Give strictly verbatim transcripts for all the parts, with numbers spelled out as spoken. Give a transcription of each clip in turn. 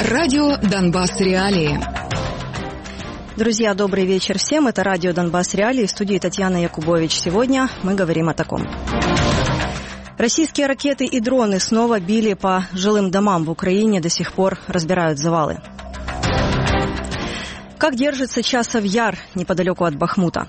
Радио «Донбасс Реалии». Друзья, добрый вечер всем. Это радио «Донбасс Реалии», в студии Татьяна Якубович. Сегодня мы говорим о таком. Российские ракеты и дроны снова били по жилым домам в Украине, до сих пор разбирают завалы. Как держится Часов Яр неподалеку от Бахмута?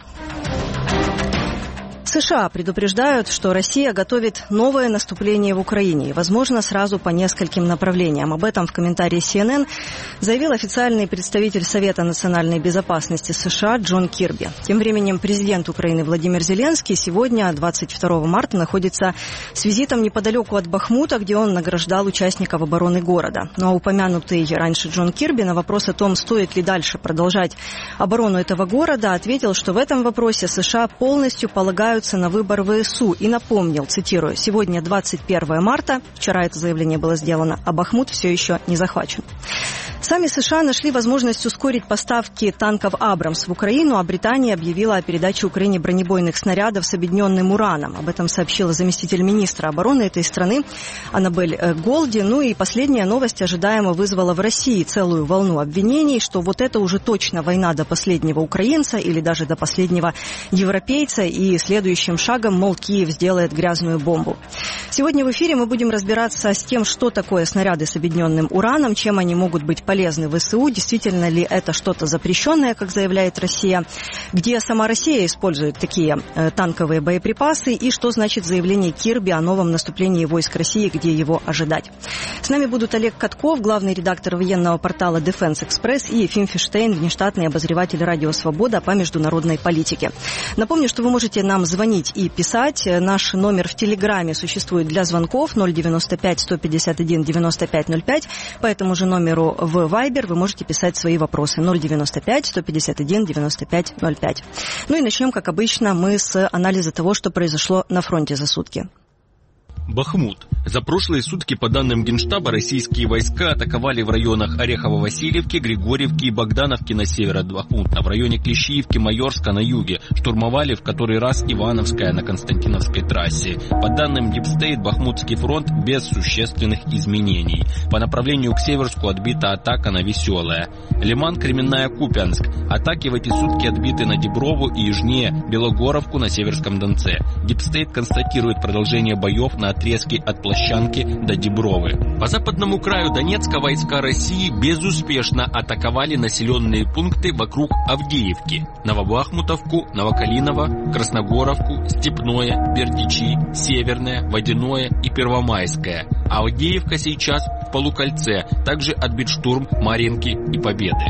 США предупреждают, что Россия готовит новое наступление в Украине, и, возможно, сразу по нескольким направлениям. Об этом в комментарии си эн эн заявил официальный представитель Совета национальной безопасности США Джон Кирби. Тем временем президент Украины Владимир Зеленский сегодня, двадцать второго марта, находится с визитом неподалеку от Бахмута, где он награждал участников обороны города. Но упомянутый раньше Джон Кирби на вопрос о том, стоит ли дальше продолжать оборону этого города, ответил, что в этом вопросе США полностью полагаются на выбор ВСУ и напомнил, цитирую, «Сегодня двадцать первого марта, вчера это заявление было сделано, а Бахмут все еще не захвачен». Сами США нашли возможность ускорить поставки танков «Абрамс» в Украину, а Британия объявила о передаче Украине бронебойных снарядов с объединенным ураном. Об этом сообщила заместитель министра обороны этой страны Аннабель Голди. Ну и последняя новость ожидаемо вызвала в России целую волну обвинений, что вот это уже точно война до последнего украинца или даже до последнего европейца, и следующим шагом, мол, Киев сделает грязную бомбу. Сегодня в эфире мы будем разбираться с тем, что такое снаряды с объединенным ураном, чем они могут быть полезны ВСУ, действительно ли это что-то запрещенное, как заявляет Россия, где сама Россия использует такие э, танковые боеприпасы, и что значит заявление Кирби о новом наступлении войск России, где его ожидать. С нами будут Олег Катков, главный редактор военного портала Defense Express, и Ефим Фиштейн, внештатный обозреватель Радио Свобода по международной политике. Напомню, что вы можете нам звонить и писать. Наш номер в Телеграме существует для звонков ноль девяносто пять сто пятьдесят один девяносто пять ноль пять. По этому же номеру в Вайбер вы можете писать свои вопросы ноль девяносто пять сто пятьдесят один девяносто пять ноль пять. Ну и начнем, как обычно, мы с анализа того, что произошло на фронте за сутки. Бахмут. За прошлые сутки, по данным Генштаба, российские войска атаковали в районах Орехово-Васильевки, Григорьевки и Богдановки на север от Бахмута, в районе Клещиевки, Майорска на юге, штурмовали в который раз Ивановская на Константиновской трассе. По данным Deep State, Бахмутский фронт без существенных изменений. По направлению к Северску отбита атака на Веселое. Лиман, Кременная, Купянск. Атаки в эти сутки отбиты на Деброву и южнее Белогоровку на Северском Донце. Deep State констатирует продолжение боев на отрезке от Площанки до Дебровы. По западному краю Донецка войска России безуспешно атаковали населенные пункты вокруг Авдеевки. Новобахмутовку, Новокалиново, Красногоровку, Степное, Бердичи, Северное, Водяное и Первомайское. А Авдеевка сейчас в полукольце. Также отбит штурм Марьинки и Победы.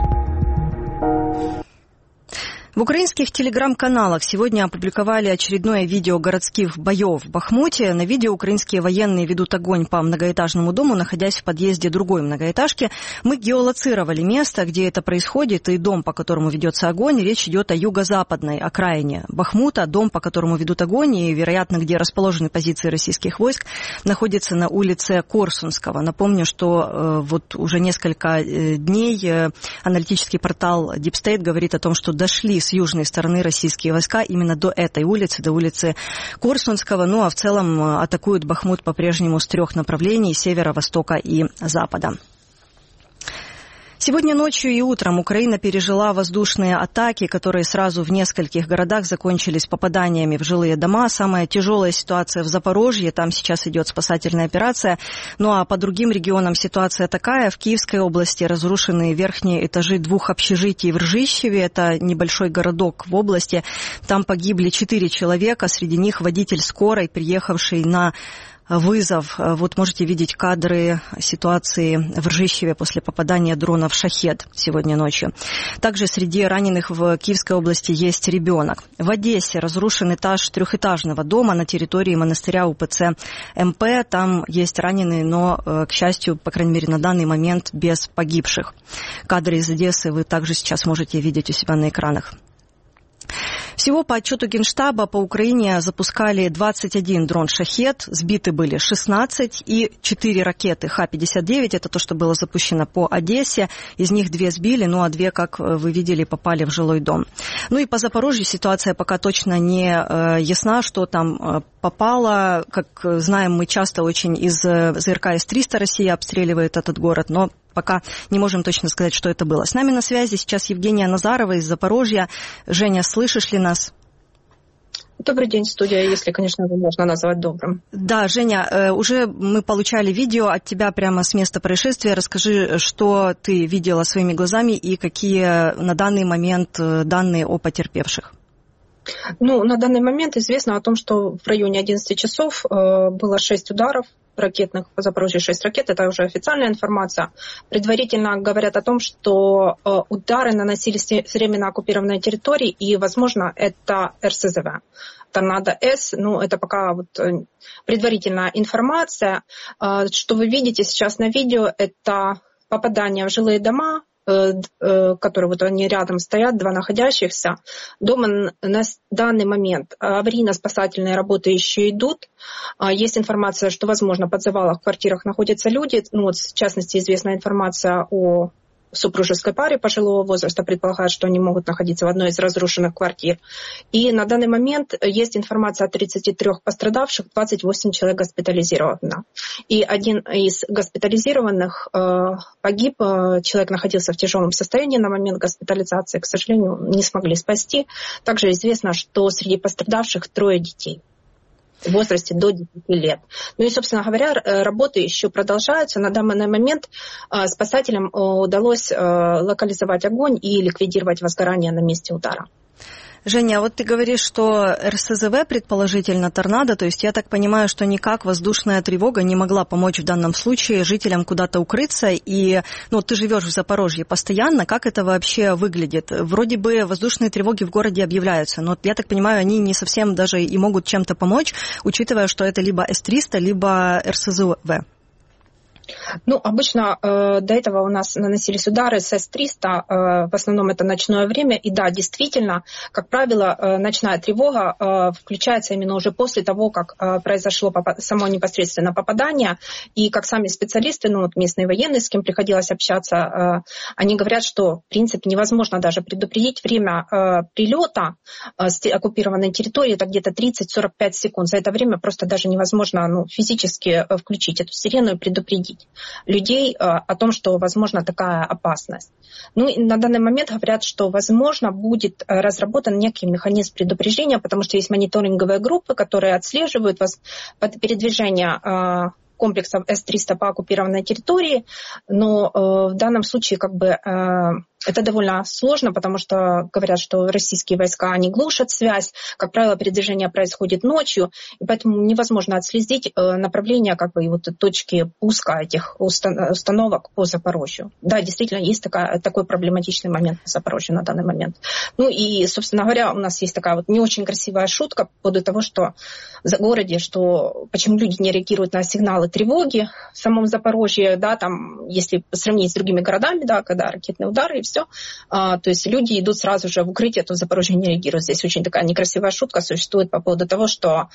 В украинских телеграм-каналах сегодня опубликовали очередное видео городских боев в Бахмуте. На видео украинские военные ведут огонь по многоэтажному дому, находясь в подъезде другой многоэтажки. Мы геолоцировали место, где это происходит, и дом, по которому ведется огонь. Речь идет о юго-западной окраине Бахмута. Дом, по которому ведут огонь, и, вероятно, где расположены позиции российских войск, находится на улице Корсунского. Напомню, что э, вот уже несколько э, дней э, аналитический портал Deep State говорит о том, что дошли с южной стороны российские войска именно до этой улицы, до улицы Корсунского. Ну а в целом атакуют Бахмут по-прежнему с трех направлений: севера, востока и запада. Сегодня ночью и утром Украина пережила воздушные атаки, которые сразу в нескольких городах закончились попаданиями в жилые дома. Самая тяжелая ситуация в Запорожье, там сейчас идет спасательная операция. Ну а по другим регионам ситуация такая. В Киевской области разрушены верхние этажи двух общежитий в Ржищеве. Это небольшой городок в области. Там погибли четыре человека, среди них водитель скорой, приехавший на вызов. Вот можете видеть кадры ситуации в Ржищеве после попадания дронов «Шахед» сегодня ночью. Также среди раненых в Киевской области есть ребенок. В Одессе разрушен этаж трехэтажного дома на территории монастыря УПЦ МП. Там есть раненые, но, к счастью, по крайней мере, на данный момент без погибших. Кадры из Одессы вы также сейчас можете видеть у себя на экранах. Всего по отчету Генштаба по Украине запускали двадцать один дрон «Шахед», сбиты были шестнадцать, и четыре ракеты Х пятьдесят девять, это то, что было запущено по Одессе, из них две сбили, ну а две, как вы видели, попали в жилой дом. Ну и по Запорожью ситуация пока точно не э, ясна, что там э, попало. Как знаем, мы часто очень из ЗРК С триста Россия обстреливает этот город, но пока не можем точно сказать, что это было. С нами на связи сейчас Евгения Назарова из Запорожья. Женя, слышишь ли нас? Добрый день, студия, если, конечно, его можно назвать добрым. Да, Женя, уже мы получали видео от тебя прямо с места происшествия. Расскажи, что ты видела своими глазами и какие на данный момент данные о потерпевших. Ну, на данный момент известно о том, что в районе одиннадцати часов э, было шесть ударов ракетных, по Запорожью шесть ракет, это уже официальная информация. Предварительно говорят о том, что э, удары наносились с временно оккупированной территории, и, возможно, это эр эс зэ вэ. Торнадо-С, ну, это пока вот предварительная информация. Э, что вы видите сейчас на видео, это попадание в жилые дома, которые вот они рядом стоят, два находящихся. Дома на данный момент аварийно-спасательные работы еще идут. Есть информация, что, возможно, под завалах в квартирах находятся люди. Ну, вот, в частности, известна информация о супружеской паре пожилого возраста, предполагают, что они могут находиться в одной из разрушенных квартир. И на данный момент есть информация о тридцати трёх пострадавших, двадцать восемь человек госпитализировано. И один из госпитализированных э, погиб, человек находился в тяжелом состоянии на момент госпитализации, к сожалению, не смогли спасти. Также известно, что среди пострадавших трое детей в возрасте до десяти лет. Ну и, собственно говоря, работы еще продолжаются. На данный момент спасателям удалось локализовать огонь и ликвидировать возгорание на месте удара. Женя, вот ты говоришь, что эр эс зэ вэ предположительно торнадо, то есть я так понимаю, что никак воздушная тревога не могла помочь в данном случае жителям куда-то укрыться, и ну, ты живешь в Запорожье постоянно, как это вообще выглядит? Вроде бы воздушные тревоги в городе объявляются, но я так понимаю, они не совсем даже и могут чем-то помочь, учитывая, что это либо эс триста, либо эр эс зэ вэ. Ну, обычно э, до этого у нас наносились удары с эс триста, э, в основном это ночное время, и да, действительно, как правило, э, ночная тревога э, включается именно уже после того, как э, произошло попа- само непосредственно попадание, и как сами специалисты, ну, вот местные военные, с кем приходилось общаться, э, они говорят, что, в принципе, невозможно даже предупредить время э, прилета э, с оккупированной территории, это где-то тридцать-сорок пять секунд, за это время просто даже невозможно ну, физически э, включить эту сирену и предупредить людей э, о том, что возможна такая опасность. Ну и на данный момент говорят, что, возможно, будет э, разработан некий механизм предупреждения, потому что есть мониторинговые группы, которые отслеживают вас, передвижение э, комплексов эс триста по оккупированной территории, но э, в данном случае как бы э, это довольно сложно, потому что говорят, что российские войска, они глушат связь, как правило, передвижение происходит ночью, и поэтому невозможно отследить э, направление, как бы, и вот точки пуска этих устан- установок по Запорожью. Да, действительно, есть такая, такой проблематичный момент по Запорожью на данный момент. Ну и, собственно говоря, у нас есть такая вот не очень красивая шутка по поводу того, что в городе, что почему люди не реагируют на сигналы тревоги в самом Запорожье, да, там, если сравнить с другими городами, да, когда ракетные удары и все, все. А, то есть люди идут сразу же в укрытие, то в Запорожье не реагируют. Здесь очень такая некрасивая шутка существует по поводу того, что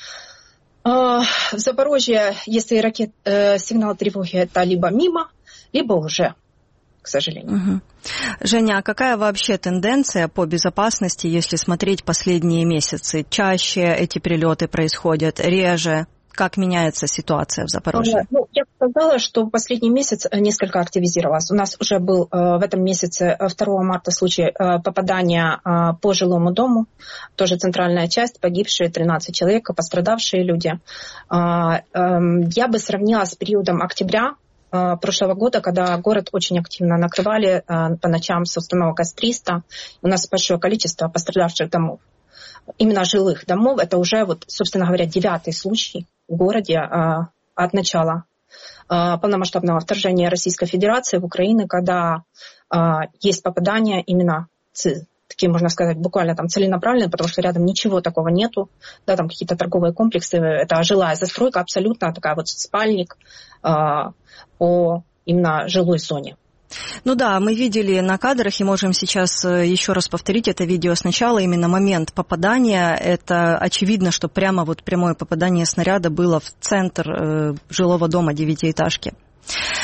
а, в Запорожье, если ракет, э, сигнал тревоги, это либо мимо, либо уже, к сожалению. Угу. Женя, а какая вообще тенденция по безопасности, если смотреть последние месяцы? Чаще эти прилеты происходят, реже? Как меняется ситуация в Запорожье? Ну, я бы сказала, что последний месяц несколько активизировалась. У нас уже был э, в этом месяце второго марта случай э, попадания э, по жилому дому. Тоже центральная часть, погибшие тринадцать человек, пострадавшие люди. Э, э, я бы сравнила с периодом октября э, прошлого года, когда город очень активно накрывали э, по ночам с установок эс триста. У нас большое количество пострадавших домов. Именно жилых домов. Это уже, вот, собственно говоря, девятый случай в городе а, от начала а, полномасштабного вторжения Российской Федерации в Украину, когда а, есть попадания именно, такие, можно сказать, буквально там целенаправленные, потому что рядом ничего такого нету, да, там какие-то торговые комплексы, это жилая застройка, абсолютно такая вот спальник а, по именно жилой зоне. Ну да, мы видели на кадрах и можем сейчас еще раз повторить это видео сначала. Именно момент попадания, это очевидно, что прямо вот прямое попадание снаряда было в центр э, жилого дома девятиэтажки.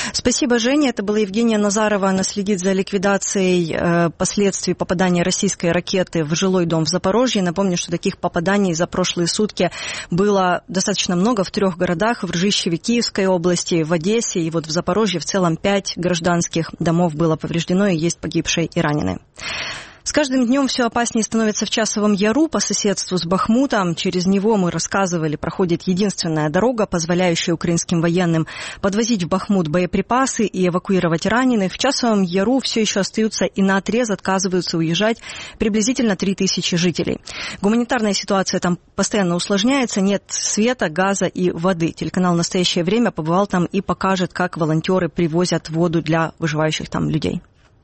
Спасибо, Женя. Это была Евгения Назарова. Она следит за ликвидацией э, последствий попадания российской ракеты в жилой дом в Запорожье. Напомню, что таких попаданий за прошлые сутки было достаточно много в трех городах. В Ржищеве Киевской области, в Одессе и вот в Запорожье в целом пять гражданских домов было повреждено и есть погибшие и раненые. С каждым днем все опаснее становится в Часовом Яру по соседству с Бахмутом. Через него, мы рассказывали, проходит единственная дорога, позволяющая украинским военным подвозить в Бахмут боеприпасы и эвакуировать раненых. В Часовом Яру все еще остаются и наотрез отказываются уезжать приблизительно три тысячи жителей. Гуманитарная ситуация там постоянно усложняется, нет света, газа и воды. Телеканал «Настоящее время» побывал там и покажет, как волонтеры привозят воду для выживающих там людей.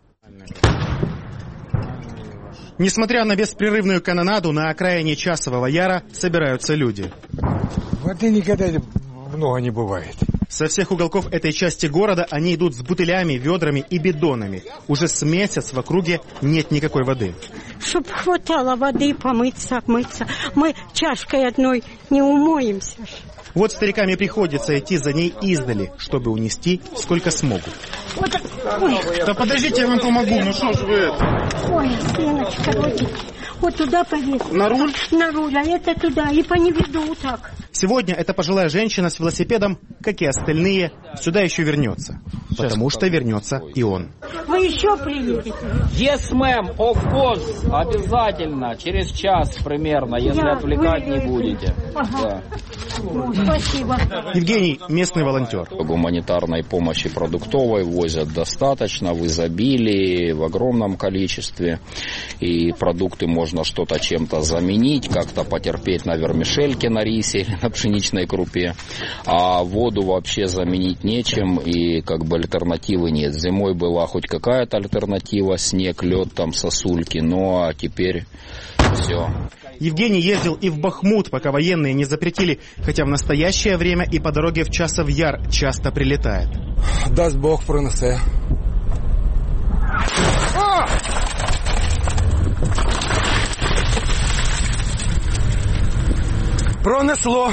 Несмотря на беспрерывную канонаду, на окраине Часового Яра собираются люди. Воды никогда много не бывает. Со всех уголков этой части города они идут с бутылями, ведрами и бидонами. Уже с месяц в округе нет никакой воды. Чтоб хватало воды помыться, мыться. Мы чашкой одной не умоемся. Вот старикам и приходится идти за ней издали, чтобы унести сколько смогут. Вот, ой. Да подождите, я вам помогу, ну что ж вы это? Ой, стеночка, вот, вот туда повесить. На руль? На руль, а это туда, и по неведу так. Сегодня эта пожилая женщина с велосипедом, как и остальные, сюда еще вернется. Потому что вернется и он. Вы еще приедете? Yes, ma'am, of course, обязательно, через час примерно, если Я, отвлекать вы... не будете. Ага. Да. Ну, спасибо. Евгений – местный волонтер. Гуманитарной помощи продуктовой возят достаточно, в изобилии, в огромном количестве. И продукты можно что-то чем-то заменить, как-то потерпеть на вермишельке, на рисе или на пшеничной крупе. А воду вообще заменить нечем, и как бы альтернативы нет. Зимой была хоть какая-то альтернатива, снег, лед, там сосульки, но а теперь все. Евгений ездил и в Бахмут, пока военные не запретили, хотя в настоящее время и по дороге в Часов Яр часто прилетает. Даст Бог, пронесе. А! Пронесло.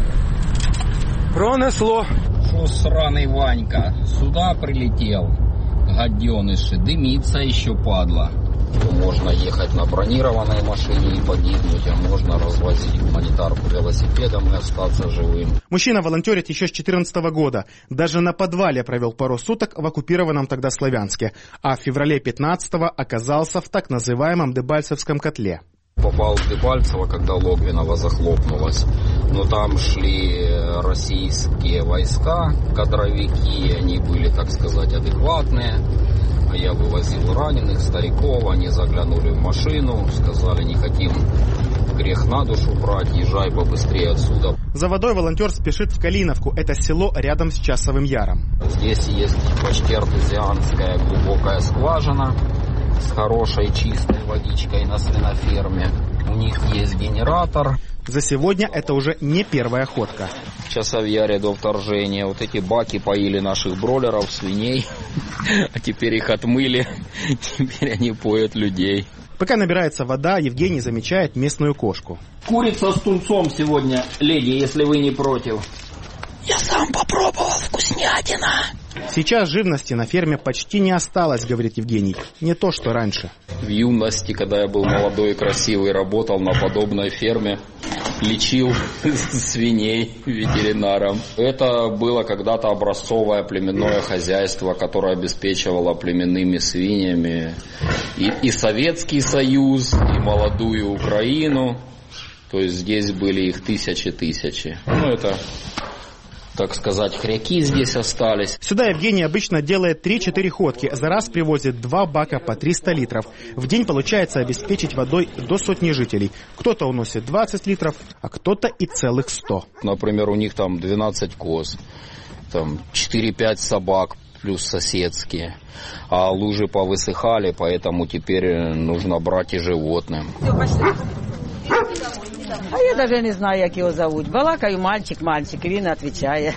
Пронесло. Шо сраный Ванька сюда прилетел, гаденыш, дымится еще, падла. Можно ехать на бронированной машине и погибнуть, а можно развозить гуманитарку велосипедом и остаться живым. Мужчина волонтерит еще с две тысячи четырнадцатого года. Даже на подвале провел пару суток в оккупированном тогда Славянске. А в феврале пятнадцатого оказался в так называемом Дебальцевском котле. Попал в Дебальцево, когда Логвиново захлопнулось. Но там шли российские войска, кадровики, они были, так сказать, адекватные. Я вывозил раненых, стариков, они заглянули в машину, сказали, не хотим грех на душу брать, езжай побыстрее отсюда. За водой волонтер спешит в Калиновку, это село рядом с Часовым Яром. Здесь есть почти артезианская глубокая скважина с хорошей чистой водичкой на свиноферме. У них есть генератор. За сегодня это уже не первая ходка. В Часовьяре до вторжения вот эти баки поили наших бройлеров, свиней, а теперь их отмыли, теперь они поят людей. Пока набирается вода, Евгений замечает местную кошку. Курица с тунцом сегодня, леди, если вы не против. Я сам попробовал, вкуснятина. Сейчас живности на ферме почти не осталось, говорит Евгений. Не то, что раньше. В юности, когда я был молодой и красивый, работал на подобной ферме, лечил свиней ветеринаром. Это было когда-то образцовое племенное хозяйство, которое обеспечивало племенными свиньями и, и Советский Союз, и молодую Украину. То есть здесь были их тысячи-тысячи. Ну, это... так сказать, хряки здесь остались. Сюда Евгений обычно делает три-четыре ходки. За раз привозит два бака по триста литров. В день получается обеспечить водой до сотни жителей. Кто-то уносит двадцать литров, а кто-то и целых сто. Например, у них там двенадцать коз, там четыре-пять собак, плюс соседские. А лужи повысыхали, поэтому теперь нужно брать и животным. А я даже не знаю, як його зовуть. Балакаю, мальчик, мальчик, і він відповідає.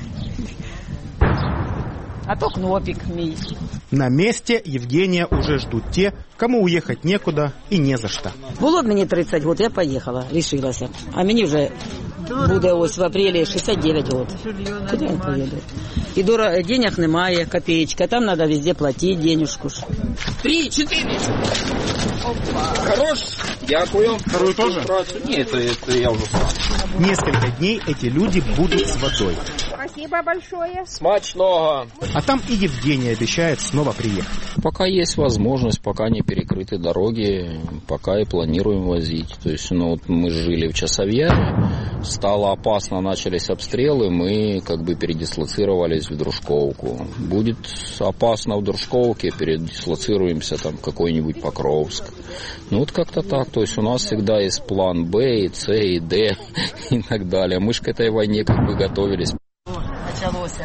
А то Кнопик мій. На месте Евгения уже ждут те, кому уехать некуда и не за что. Було б мені тридцять років, я поїхала, рішилася. А мені вже буде ось в апрелі шістдесят дев'ять років. Куди він поїде? І дорого, денег немає, копеечка, там треба везде платити денежку. Три, чотири. Хорош. Дякую. Вторую тоже? Нет, это, это я уже сам. Несколько дней эти люди будут с водой. Спасибо большое. Смачного. А там и Евгений обещает снова приехать. Пока есть возможность, пока не перекрыты дороги, пока и планируем возить. То есть, ну, вот мы жили в Часовьяре, стало опасно, начались обстрелы, мы как бы передислоцировались в Дружковку. Будет опасно в Дружковке, передислоцируемся там в какой-нибудь Покровск. Ну, вот как-то так. То есть у нас всегда есть план Б, и С, и Д и так далее. Мы же к этой войне как бы готовились. Началося.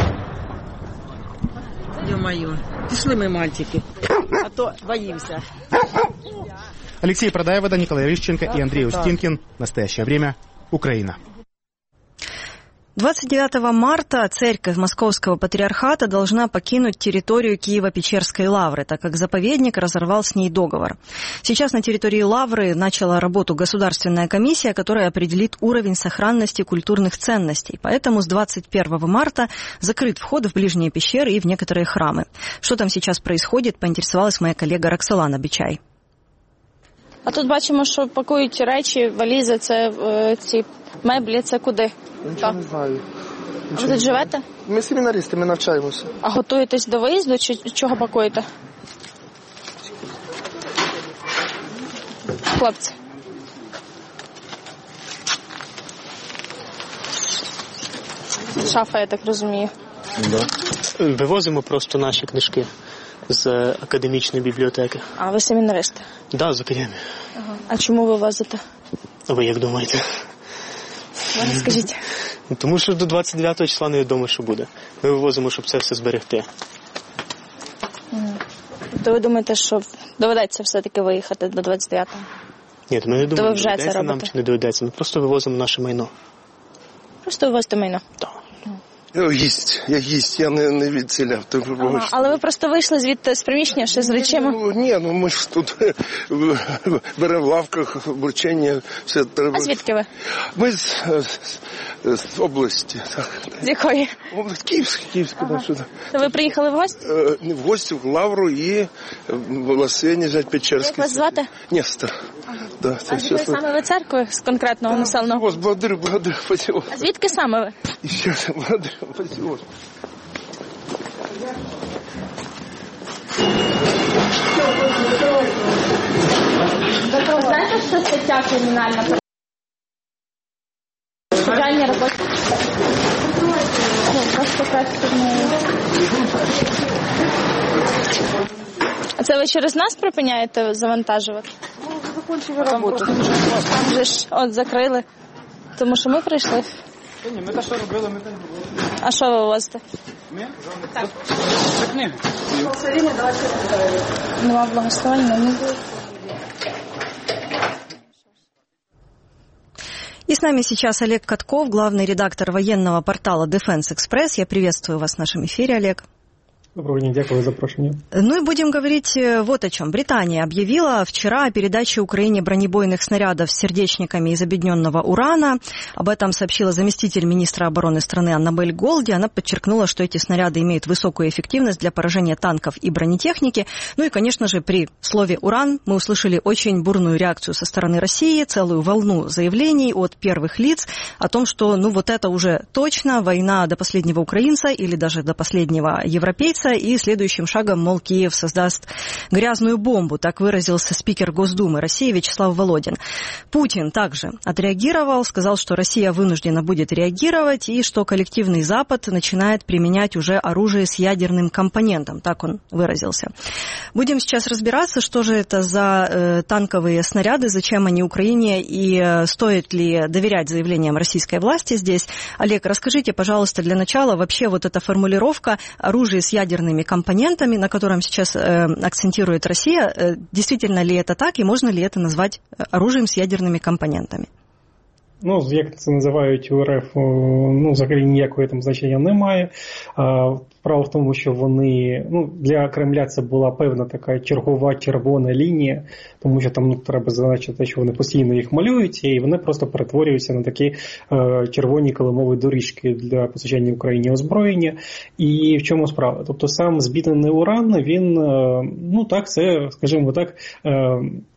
Ё-моё, пішли ми, мальчики, а то боїмося. Алексей Продаевода, Николай Рыщенко и Андрей Устинкин. Настоящее время. Украина. двадцать девятого марта церковь Московского патриархата должна покинуть территорию Киево-Печерской лавры, так как заповедник разорвал с ней договор. Сейчас на территории лавры начала работу государственная комиссия, которая определит уровень сохранности культурных ценностей. Поэтому с двадцать первого марта закрыт вход в ближние пещеры и в некоторые храмы. Что там сейчас происходит, поинтересовалась моя коллега Роксолана Бичай. А тут бачимо, що пакують речі, валізи, це е, ці меблі, це куди? Нічого не знаю. А ви тут живете? Ми семінаристи, ми навчаємося. А готуєтесь до виїзду чи чого пакуєте? Хлопці. Шафа, я так розумію. Да. Вивозимо просто наші книжки з академічної бібліотеки. А ви семінаристи? Так, да, з академії. Ага. А чому ви возите? А ви як думаєте? Ви скажіть. Тому що до двадцять дев'ятого числа невідомо, що буде. Ми вивозимо, щоб це все зберегти. То ви думаєте, що доведеться все-таки виїхати до двадцять дев'ятого? Ні, ми не думаємо, вже доведеться це нам чи не доведеться. Ми просто вивозимо наше майно. Просто вивозите майно? Так. Я гість, я гість, я не, не відселяв. Ага, але ви просто вийшли звідти з приміщення, ще з речима? Ну, ні, ну ми ж тут беремо в лавках, бурчення, все треба. А звідки ви? Ми з, з, з області. Так. З якої? Область Київська, Київська. Ага. Так, сюди. То ви приїхали в гості? Не в гості, в Лавру і в Лосині, Печерський. Як вас звати? Нестор. Ага. Да, а з якої саме ви церкви з конкретного населеного? Ось, благодарю, благодарю, спасибо. А звідки саме ви? І ще благодарю. Спасибо. Ви знаєте, що стаття кримінальна? Соціальні роботи. Ну, просто краще не... А це ви через нас припиняєте завантажувати? Ну, закінчили роботу. Там вже ж от закрили. Тому що ми прийшли. Ні, ми те, що робили, ми так робили. А що ви возите? Ми? Так. Це книги. Нема благословення, не буде. И с нами сейчас Олег Катков, главный редактор военного портала Defense Express. Я приветствую вас в нашем эфире, Олег. Доброго дня, дякую за запрошение. Ну и будем говорить вот о чем. Британия объявила вчера о передаче Украине бронебойных снарядов с сердечниками из объединенного урана. Об этом сообщила заместитель министра обороны страны Аннабель Голди. Она подчеркнула, что эти снаряды имеют высокую эффективность для поражения танков и бронетехники. Ну и, конечно же, при слове «уран» мы услышали очень бурную реакцию со стороны России, целую волну заявлений от первых лиц о том, что ну вот это уже точно война до последнего украинца или даже до последнего европейца. И следующим шагом, мол, Киев создаст грязную бомбу, так выразился спикер Госдумы России Вячеслав Володин. Путин также отреагировал, сказал, что Россия вынуждена будет реагировать и что коллективный Запад начинает применять уже оружие с ядерным компонентом, так он выразился. Будем сейчас разбираться, что же это за э, танковые снаряды, зачем они Украине и э, стоит ли доверять заявлениям российской власти здесь. Олег, расскажите, пожалуйста, для начала вообще вот эта формулировка оружие с ядерным компонентами, на котором сейчас э, акцентирует Россия, э, действительно ли это так и можно ли это назвать оружием с ядерными компонентами? Ну, як це називають у РФ, ну, взагалі ніякого там значення немає. Справа в тому, що вони, ну, для Кремля це була певна така чергова червона лінія, тому що там, ну, треба зазначити, що вони постійно їх малюють, і вони просто перетворюються на такі е, червоні килимові доріжки для постачання Україні озброєння. І в чому справа? Тобто сам збіднений уран, він, е, ну так, це, скажімо так, е,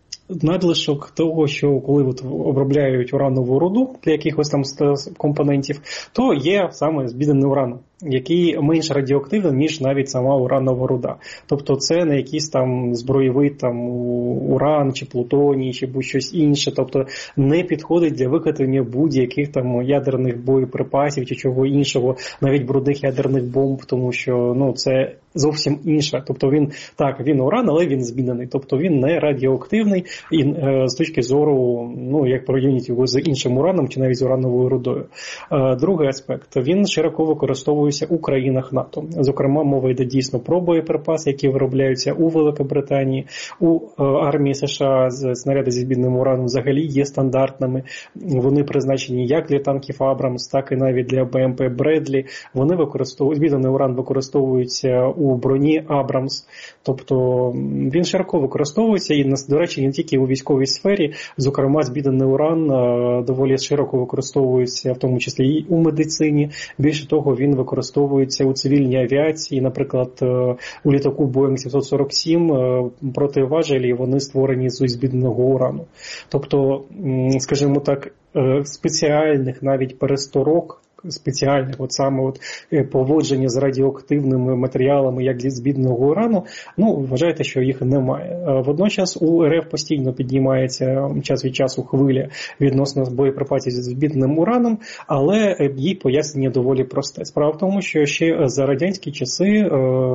надлишок того, що коли от обробляють уранову руду для якихось там компонентів, то є саме збіднений уран, який менш радіоактивний, ніж навіть сама уранова руда. Тобто це не якийсь там збройовий там уран, чи плутоній, чи будь-щось інше. Тобто не підходить для виготовлення будь-яких там ядерних боєприпасів чи чого іншого, навіть брудних ядерних бомб, тому що, ну, це зовсім інше. Тобто він, так, він уран, але він збіднений. Тобто він не радіоактивний і е, з точки зору, ну, як порівнюють його з іншим ураном чи навіть з урановою рудою. Е, другий аспект. Він широко використовується у країнах НАТО. Зокрема, мова йде дійсно про боєприпаси, які виробляються у Великобританії, у е, армії США. Снаряди зі збідненим ураном взагалі є стандартними. Вони призначені як для танків Абрамс, так і навіть для БМП Бредлі. Вони використовують, збіднений уран використовується у у броні Абрамс. Тобто він широко використовується і, до речі, не тільки у військовій сфері. Зокрема, збіднений уран доволі широко використовується, в тому числі і у медицині. Більше того, він використовується у цивільній авіації. Наприклад, у літаку Боїнг сімсот сорок сім противажелі, вони створені з збідненого урану. Тобто, скажімо так, спеціальних навіть пересторок, спеціальних от саме от поводження з радіоактивними матеріалами, як зі збідненого урану, ну, вважайте, що їх немає. Водночас у РФ постійно піднімається час від часу хвиля відносно боєприпасів зі збідненим ураном, але її пояснення доволі просте. Справа в тому, що ще за радянські часи е,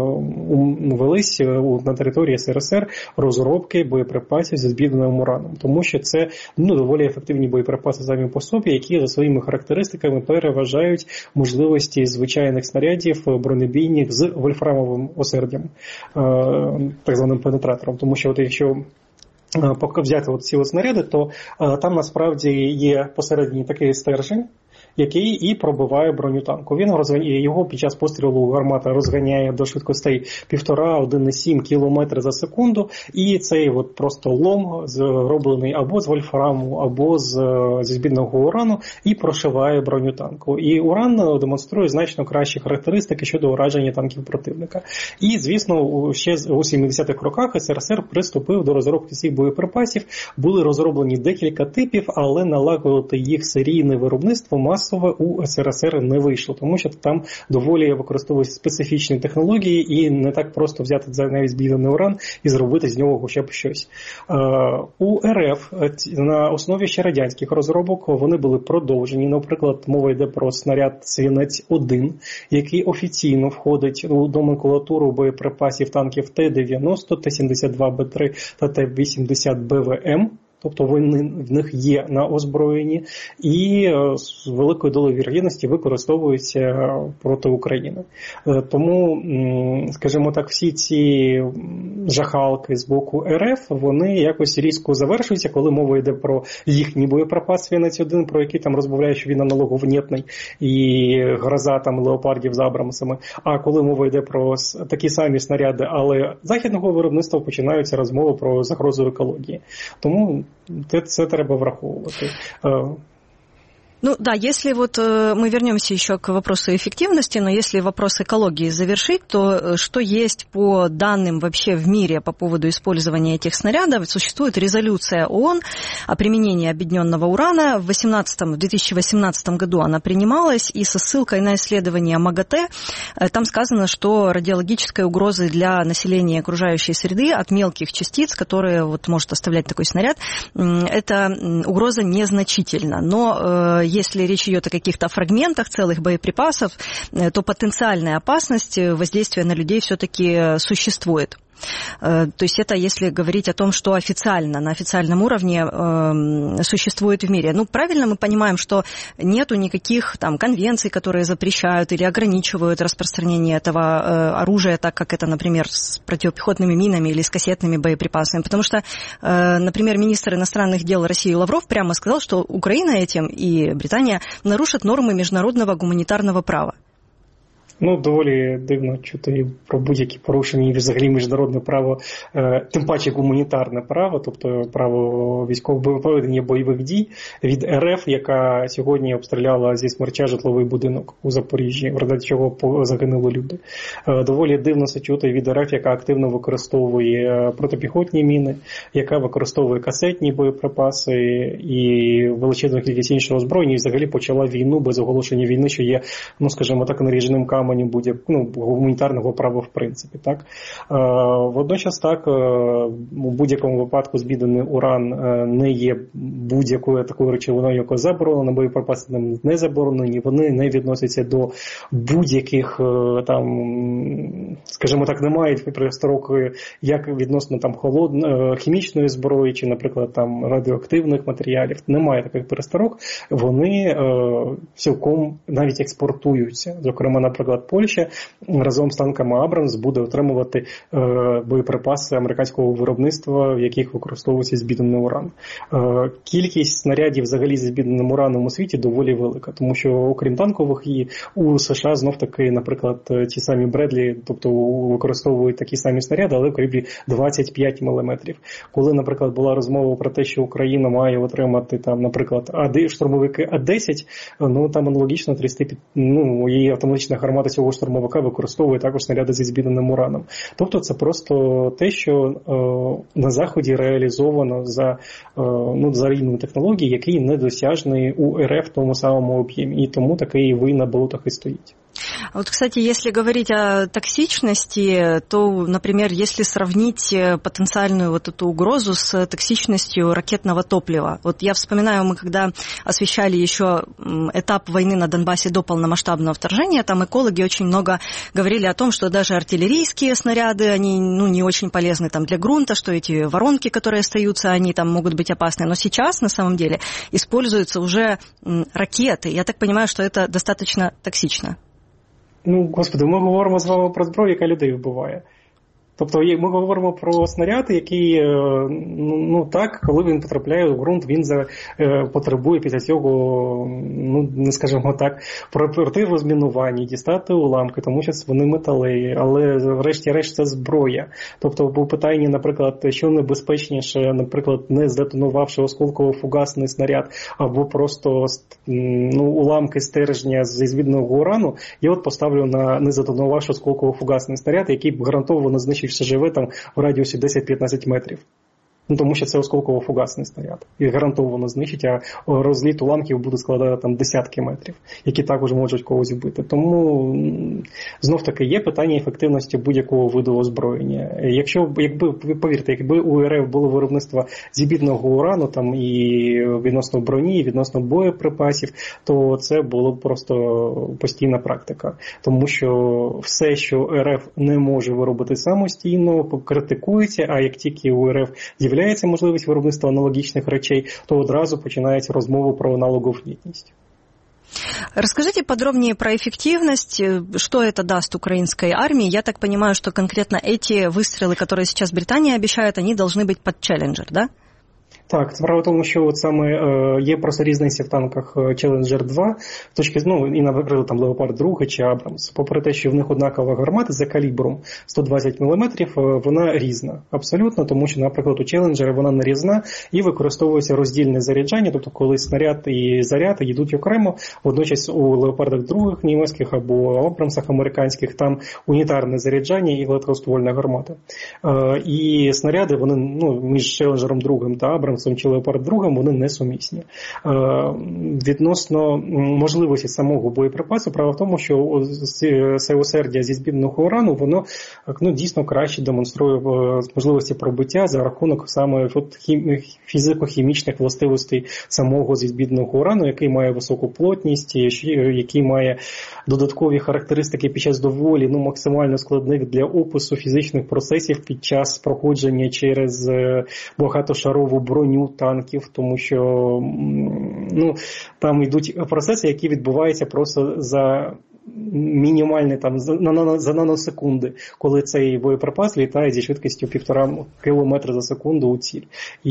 велись на території СРСР розробки боєприпасів зі збідненим ураном, тому що це, ну, доволі ефективні боєприпаси самі по собі, які за своїми характеристиками переважають можливості звичайних снарядів бронебійних з вольфрамовим осердям, так званим пенетратором. Тому що от якщо взяти от ці от снаряди, то там насправді є посередній такий стержень, який і пробиває броню танку. Він розганяє, його під час пострілу гармата розганяє до швидкостей півтора-один цілих сім кілометри за секунду, і цей от просто лом зроблений або з вольфраму, або з, зі збідненого урану, і прошиває броню танку. І уран демонструє значно кращі характеристики щодо ураження танків противника. І, звісно, ще у сімдесятих роках СРСР приступив до розробки цих боєприпасів. Були розроблені декілька типів, але налагодити їх серійне виробництво масово у СРСР не вийшло, тому що там доволі використовуються специфічні технології і не так просто взяти навіть збіднений уран і зробити з нього хоча б щось. У РФ на основі ще радянських розробок вони були продовжені. Наприклад, мова йде про снаряд Свинець один, який офіційно входить у номенклатуру боєприпасів танків Т дев'яносто, Т сімдесят два Б три та Т вісімдесят Б В М. Тобто вони в них є на озброєнні і з великою долею вірогідності використовуються проти України. Тому, скажімо так, всі ці жахалки з боку РФ, вони якось різко завершуються, коли мова йде про їхній боєприпас Свинець один, про який там розмовляють, що він аналоговнітний, і гроза там леопардів з Абрамсами. А коли мова йде про такі самі снаряди, але західного виробництва, починаються розмови про загрозу екології. Тому це треба враховувати. Ну да, если вот э, мы вернемся еще к вопросу эффективности, но если вопрос экологии завершить, то э, что есть по данным вообще в мире по поводу использования этих снарядов? Существует резолюция ООН о применении объединенного урана. В, в две тысячи восемнадцатом году она принималась, и со ссылкой на исследование МАГАТЭ э, там сказано, что радиологической угрозы для населения окружающей среды от мелких частиц, которые вот может оставлять такой снаряд, э, эта угроза незначительна. Но э, если речь идет о каких-то фрагментах целых боеприпасов, то потенциальная опасность воздействия на людей все-таки существует. То есть это если говорить о том, что официально, на официальном уровне э, существует в мире. Ну, правильно мы понимаем, что нету никаких там конвенций, которые запрещают или ограничивают распространение этого э, оружия, так как это, например, с противопехотными минами или с кассетными боеприпасами. Потому что, э, например, министр иностранных дел России Лавров прямо сказал, что Украина этим и Британия нарушат нормы международного гуманитарного права. Ну, доволі дивно чути про будь-які порушення і взагалі міжнародне право, тим паче гуманітарне право, тобто право військового проведення бойових дій від РФ, яка сьогодні обстріляла зі смерча житловий будинок у Запоріжжі, в результаті чого загинули люди. Доволі дивно це чути від РФ, яка активно використовує протипіхотні міни, яка використовує касетні боєприпаси і величезну кількість іншого озброєння, і взагалі почала війну без оголошення війни, що є, ну, скажімо так, наріжним каменем будь ну, гуманітарного права в принципі. Так? Водночас так, у будь-якому випадку збідений уран не є будь-якою такою речовиною, яка заборонена, боєприпаси не заборонені, вони не відносяться до будь-яких там, скажімо так, не мають пересторок як відносно там холодної, хімічної зброї чи, наприклад, там радіоактивних матеріалів. Немає таких пересторок, вони цілком навіть експортуються. Зокрема, наприклад, Польща разом з танками Абрамс буде отримувати е, боєприпаси американського виробництва, в яких використовується збідений уран. Е, кількість снарядів взагалі зі збіденим ураном у світі доволі велика, тому що окрім танкових і у США знов-таки, наприклад, ті самі Бредлі, тобто використовують такі самі снаряди, але в калібрі двадцять п'ять міліметрів. Коли, наприклад, була розмова про те, що Україна має отримати там, наприклад, штурмовики А десять, ну там аналогічно тридцять, ну, її автоматична гармата цього штурмовика використовує також снаряди зі збіденим ураном. Тобто це просто те, що е, на Заході реалізовано за, е, ну, за рівнем технологій, який недосяжний у РФ в тому самому об'ємі. І тому такий вій на болотах і стоїть. Вот, кстати, если говорить о токсичности, то, например, если сравнить потенциальную вот эту угрозу с токсичностью ракетного топлива. Вот я вспоминаю, мы когда освещали еще этап войны на Донбассе до полномасштабного вторжения, там экологи очень много говорили о том, что даже артиллерийские снаряды, они, ну, не очень полезны там для грунта, что эти воронки, которые остаются, они там могут быть опасны. Но сейчас, на самом деле, используются уже ракеты. Я так понимаю, что это достаточно токсично. Ну, господи, ми говоримо з вами про зброю, яка людей вбиває. Тобто ми говоримо про снаряд, який, ну так, коли він потрапляє у ґрунт, він за, е, потребує після цього, ну, не скажімо так, пройти розмінування, дістати уламки, тому що вони металеві, але врешті-решт це зброя. Тобто по питанні, наприклад, що небезпечніше, наприклад, не здетонувавши осколково-фугасний снаряд, або просто, ну, уламки стержня зі звідного урану, я от поставлю на незадетонувавши осколково-фугасний снаряд, який гарантовано знищить все живе там в радіусі десять-п'ятнадцять метрів. Ну, тому що це осколково-фугасний снаряд. І гарантовано знищить, а розліт уламків буде складати там десятки метрів, які також можуть когось вбити. Тому, знов-таки, є питання ефективності будь-якого виду озброєння. Якщо, якби, повірте, якби у РФ було виробництво збідного урану, там, і відносно броні, і відносно боєприпасів, то це було б просто постійна практика. Тому що все, що РФ не може виробити самостійно, критикується, а як тільки у РФ з'являється можливість виробництва аналогічних речей, то одразу починається розмова про аналоговнітність. Расскажите подробнее про эффективность, что это даст украинской армии. Я так понимаю, что конкретно эти выстрелы, которые сейчас Британия обещает, они должны быть под Challenger, да? Так, справа в тому, що от саме е, є просто різниця в танках Challenger два, точки, ну, і, наприклад, там Leopard два чи Abrams. Попри те, що в них однакова гармата за калібром сто двадцять міліметрів, е, вона різна. Абсолютно, тому що, наприклад, у Challenger вона не різна і використовується роздільне заряджання, тобто коли снаряд і заряд йдуть окремо, водночас у Leopard два німецьких або Abrams американських там унітарне заряджання і гладкоствольна гармата. Е, і снаряди, вони, ну, між Challenger два та Abrams Абрамсом чи Леопард другим, вони несумісні. Відносно можливості самого боєприпасу, справа в тому, що це осердя зі збідного урану, воно ну, дійсно краще демонструє можливості пробиття за рахунок саме фізико-хімічних властивостей самого зі збідного урану, який має високу плотність, який має додаткові характеристики під час доволі ну, максимально складних для опису фізичних процесів під час проходження через багатошарову броню танків, тому що ну, там йдуть процеси, які відбуваються просто за мінімальні там за, на, за наносекунди, коли цей боєприпас літає зі швидкістю півтора кілометра за секунду у ціль.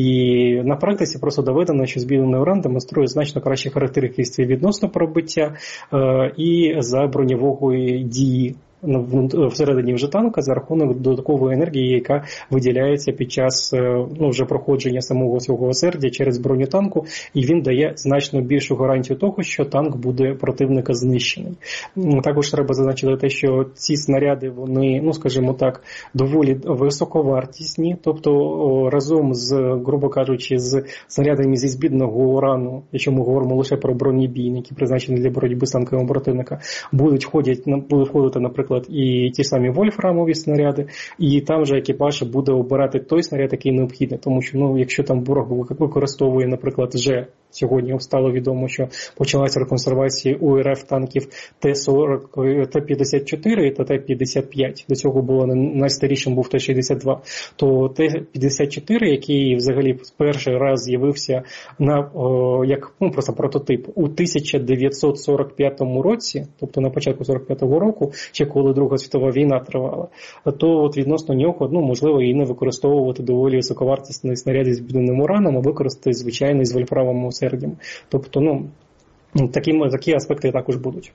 І на практиці просто доведено, що збідний уран демонструє значно кращі характеристики відносно пробиття е, і за броньової дії всередині вже танка за рахунок додаткової енергії, яка виділяється під час ну, вже проходження самого цього осердя через броню танку, і він дає значно більшу гарантію того, що танк буде противника знищений. Також треба зазначити те, що ці снаряди, вони, ну скажімо так, доволі високовартісні, тобто разом з, грубо кажучи, з снарядами зі збідного урану, якщо ми говоримо лише про бронебійні, які призначені для боротьби з танками противника, будуть входити, будуть входити, наприклад, і ті самі вольфрамові снаряди, і там же екіпаж буде обирати той снаряд, який необхідний, тому що, ну, якщо там ворог використовує, наприклад, вже сьогодні стало відомо, що почалася реконсервація у РФ танків Т сорок, Т п'ятдесят чотири та Т п'ятдесят п'ять. До цього було найстарішим був Т шістдесят два. То Т п'ятдесят чотири, який взагалі в перший раз з'явився на о, як ну, просто прототип у тисяча дев'ятсот сорок п'ятому році, тобто на початку сорок п'ятого року, ще коли Друга світова війна тривала, то от відносно нього, ну, можливо, і не використовувати доволі високовартісний снаряд із збідним ураном, а використати звичайний з вольфрамовим сердям. Тобто, ну, такі, такі аспекты також будут.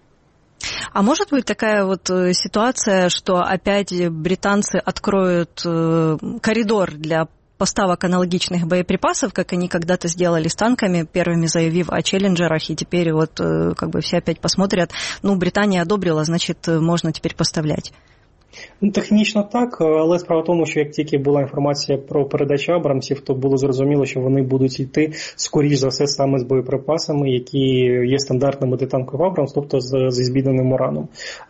А может быть такая вот ситуация, что опять британцы откроют коридор для поставок аналогичных боеприпасов, как они когда-то сделали с танками, первыми заявив о челленджерах, и теперь вот как бы все опять посмотрят, ну, Британия одобрила, значит, можно теперь поставлять? Ну, технічно так, але справа в тому, що як тільки була інформація про передачу Абрамсів, то було зрозуміло, що вони будуть йти, скоріш за все, саме з боєприпасами, які є стандартними для танків Абрамс, тобто з, зі збідненим ураном.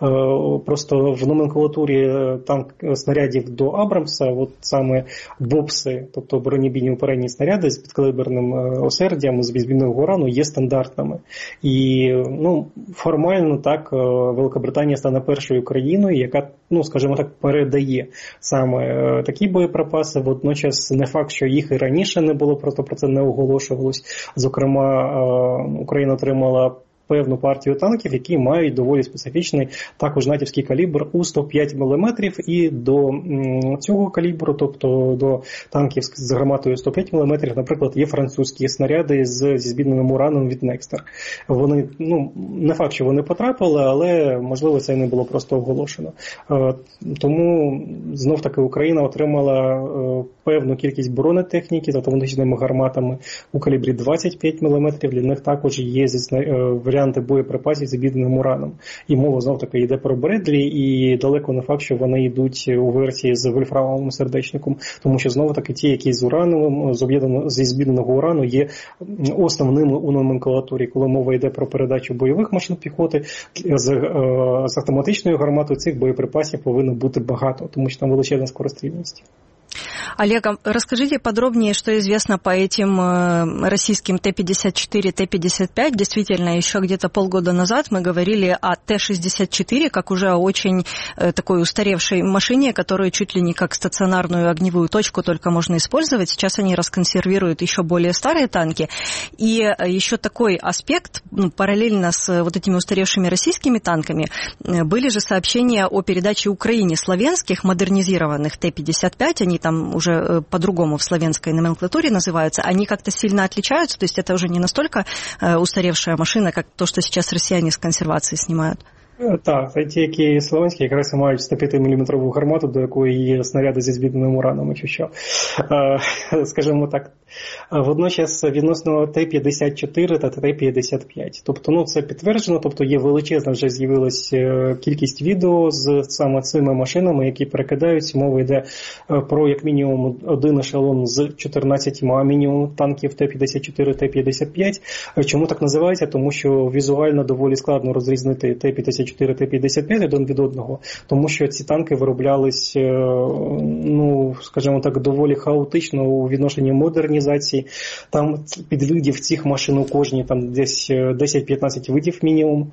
Просто в номенклатурі танк снарядів до Абрамса, от саме бобси, тобто бронебійні упередні снаряди з підкалиберним осердям, з збідненого урану, є стандартними. І, ну, формально так, Велика Британія стане першою країною, яка, ну, скажімо так, передає саме такі боєприпаси. Водночас не факт, що їх і раніше не було, просто про це не оголошувалось. Зокрема, Україна отримала певну партію танків, які мають доволі специфічний також натівський калібр у сто п'ять міліметрів, і до цього калібру, тобто до танків з гарматою сто п'ять міліметрів, наприклад, є французькі снаряди з, зі збідненим ураном від Некстер. Вони, ну, не факт, що вони потрапили, але, можливо, це не було просто оголошено. Тому, знов-таки, Україна отримала певну кількість бронетехніки з автоматичними гарматами у калібрі двадцять п'ять міліметрів. Для них також є варіанти боєприпасів з збідненим ураном. І мова знов-таки йде про Бредлі, і далеко не факт, що вони йдуть у версії з вольфрамовим сердечником, тому що знову-таки ті, які з урановим, зі збідненого урану, є основними у номенклатурі. Коли мова йде про передачу бойових машин піхоти, з, з автоматичною гарматою цих боєприпасів повинно бути багато, тому що там величезна скорострільність. Олег, расскажите подробнее, что известно по этим российским Т пятьдесят четыре, Т пятьдесят пять. Действительно, еще где-то полгода назад мы говорили о Т шестьдесят четыре, как уже о очень такой устаревшей машине, которую чуть ли не как стационарную огневую точку только можно использовать. Сейчас они расконсервируют еще более старые танки. И еще такой аспект, ну, параллельно с вот этими устаревшими российскими танками, были же сообщения о передаче Украине славянских модернизированных Т пятьдесят пять, они там уже по-другому в славянской номенклатуре называются, они как-то сильно отличаются, то есть это уже не настолько устаревшая машина, как то, что сейчас россияне с консервации снимают? Так, це ті, які словенські, якраз і мають сто п'ять міліметрову гармату, до якої є снаряди зі збідненим ураном, чи що. Скажімо так. Водночас відносно Т п'ятдесят чотири та Т п'ятдесят п'ять. Тобто, ну, це підтверджено, тобто є величезна, вже з'явилась кількість відео з саме цими машинами, які перекидаються. Мова йде про як мінімум один ешелон з чотирнадцятьма мінімум танків Т п'ятдесят чотири, Т п'ятдесят п'ять. Чому так називається? Тому що візуально доволі складно розрізнити Т п'ятдесят чотири, Т п'ятдесят п'ять один від одного, тому що ці танки вироблялись, ну, скажімо так, доволі хаотично у відношенні модернізації. Там підвидів цих машин у кожній там десь десять-п'ятнадцять видів мінімум.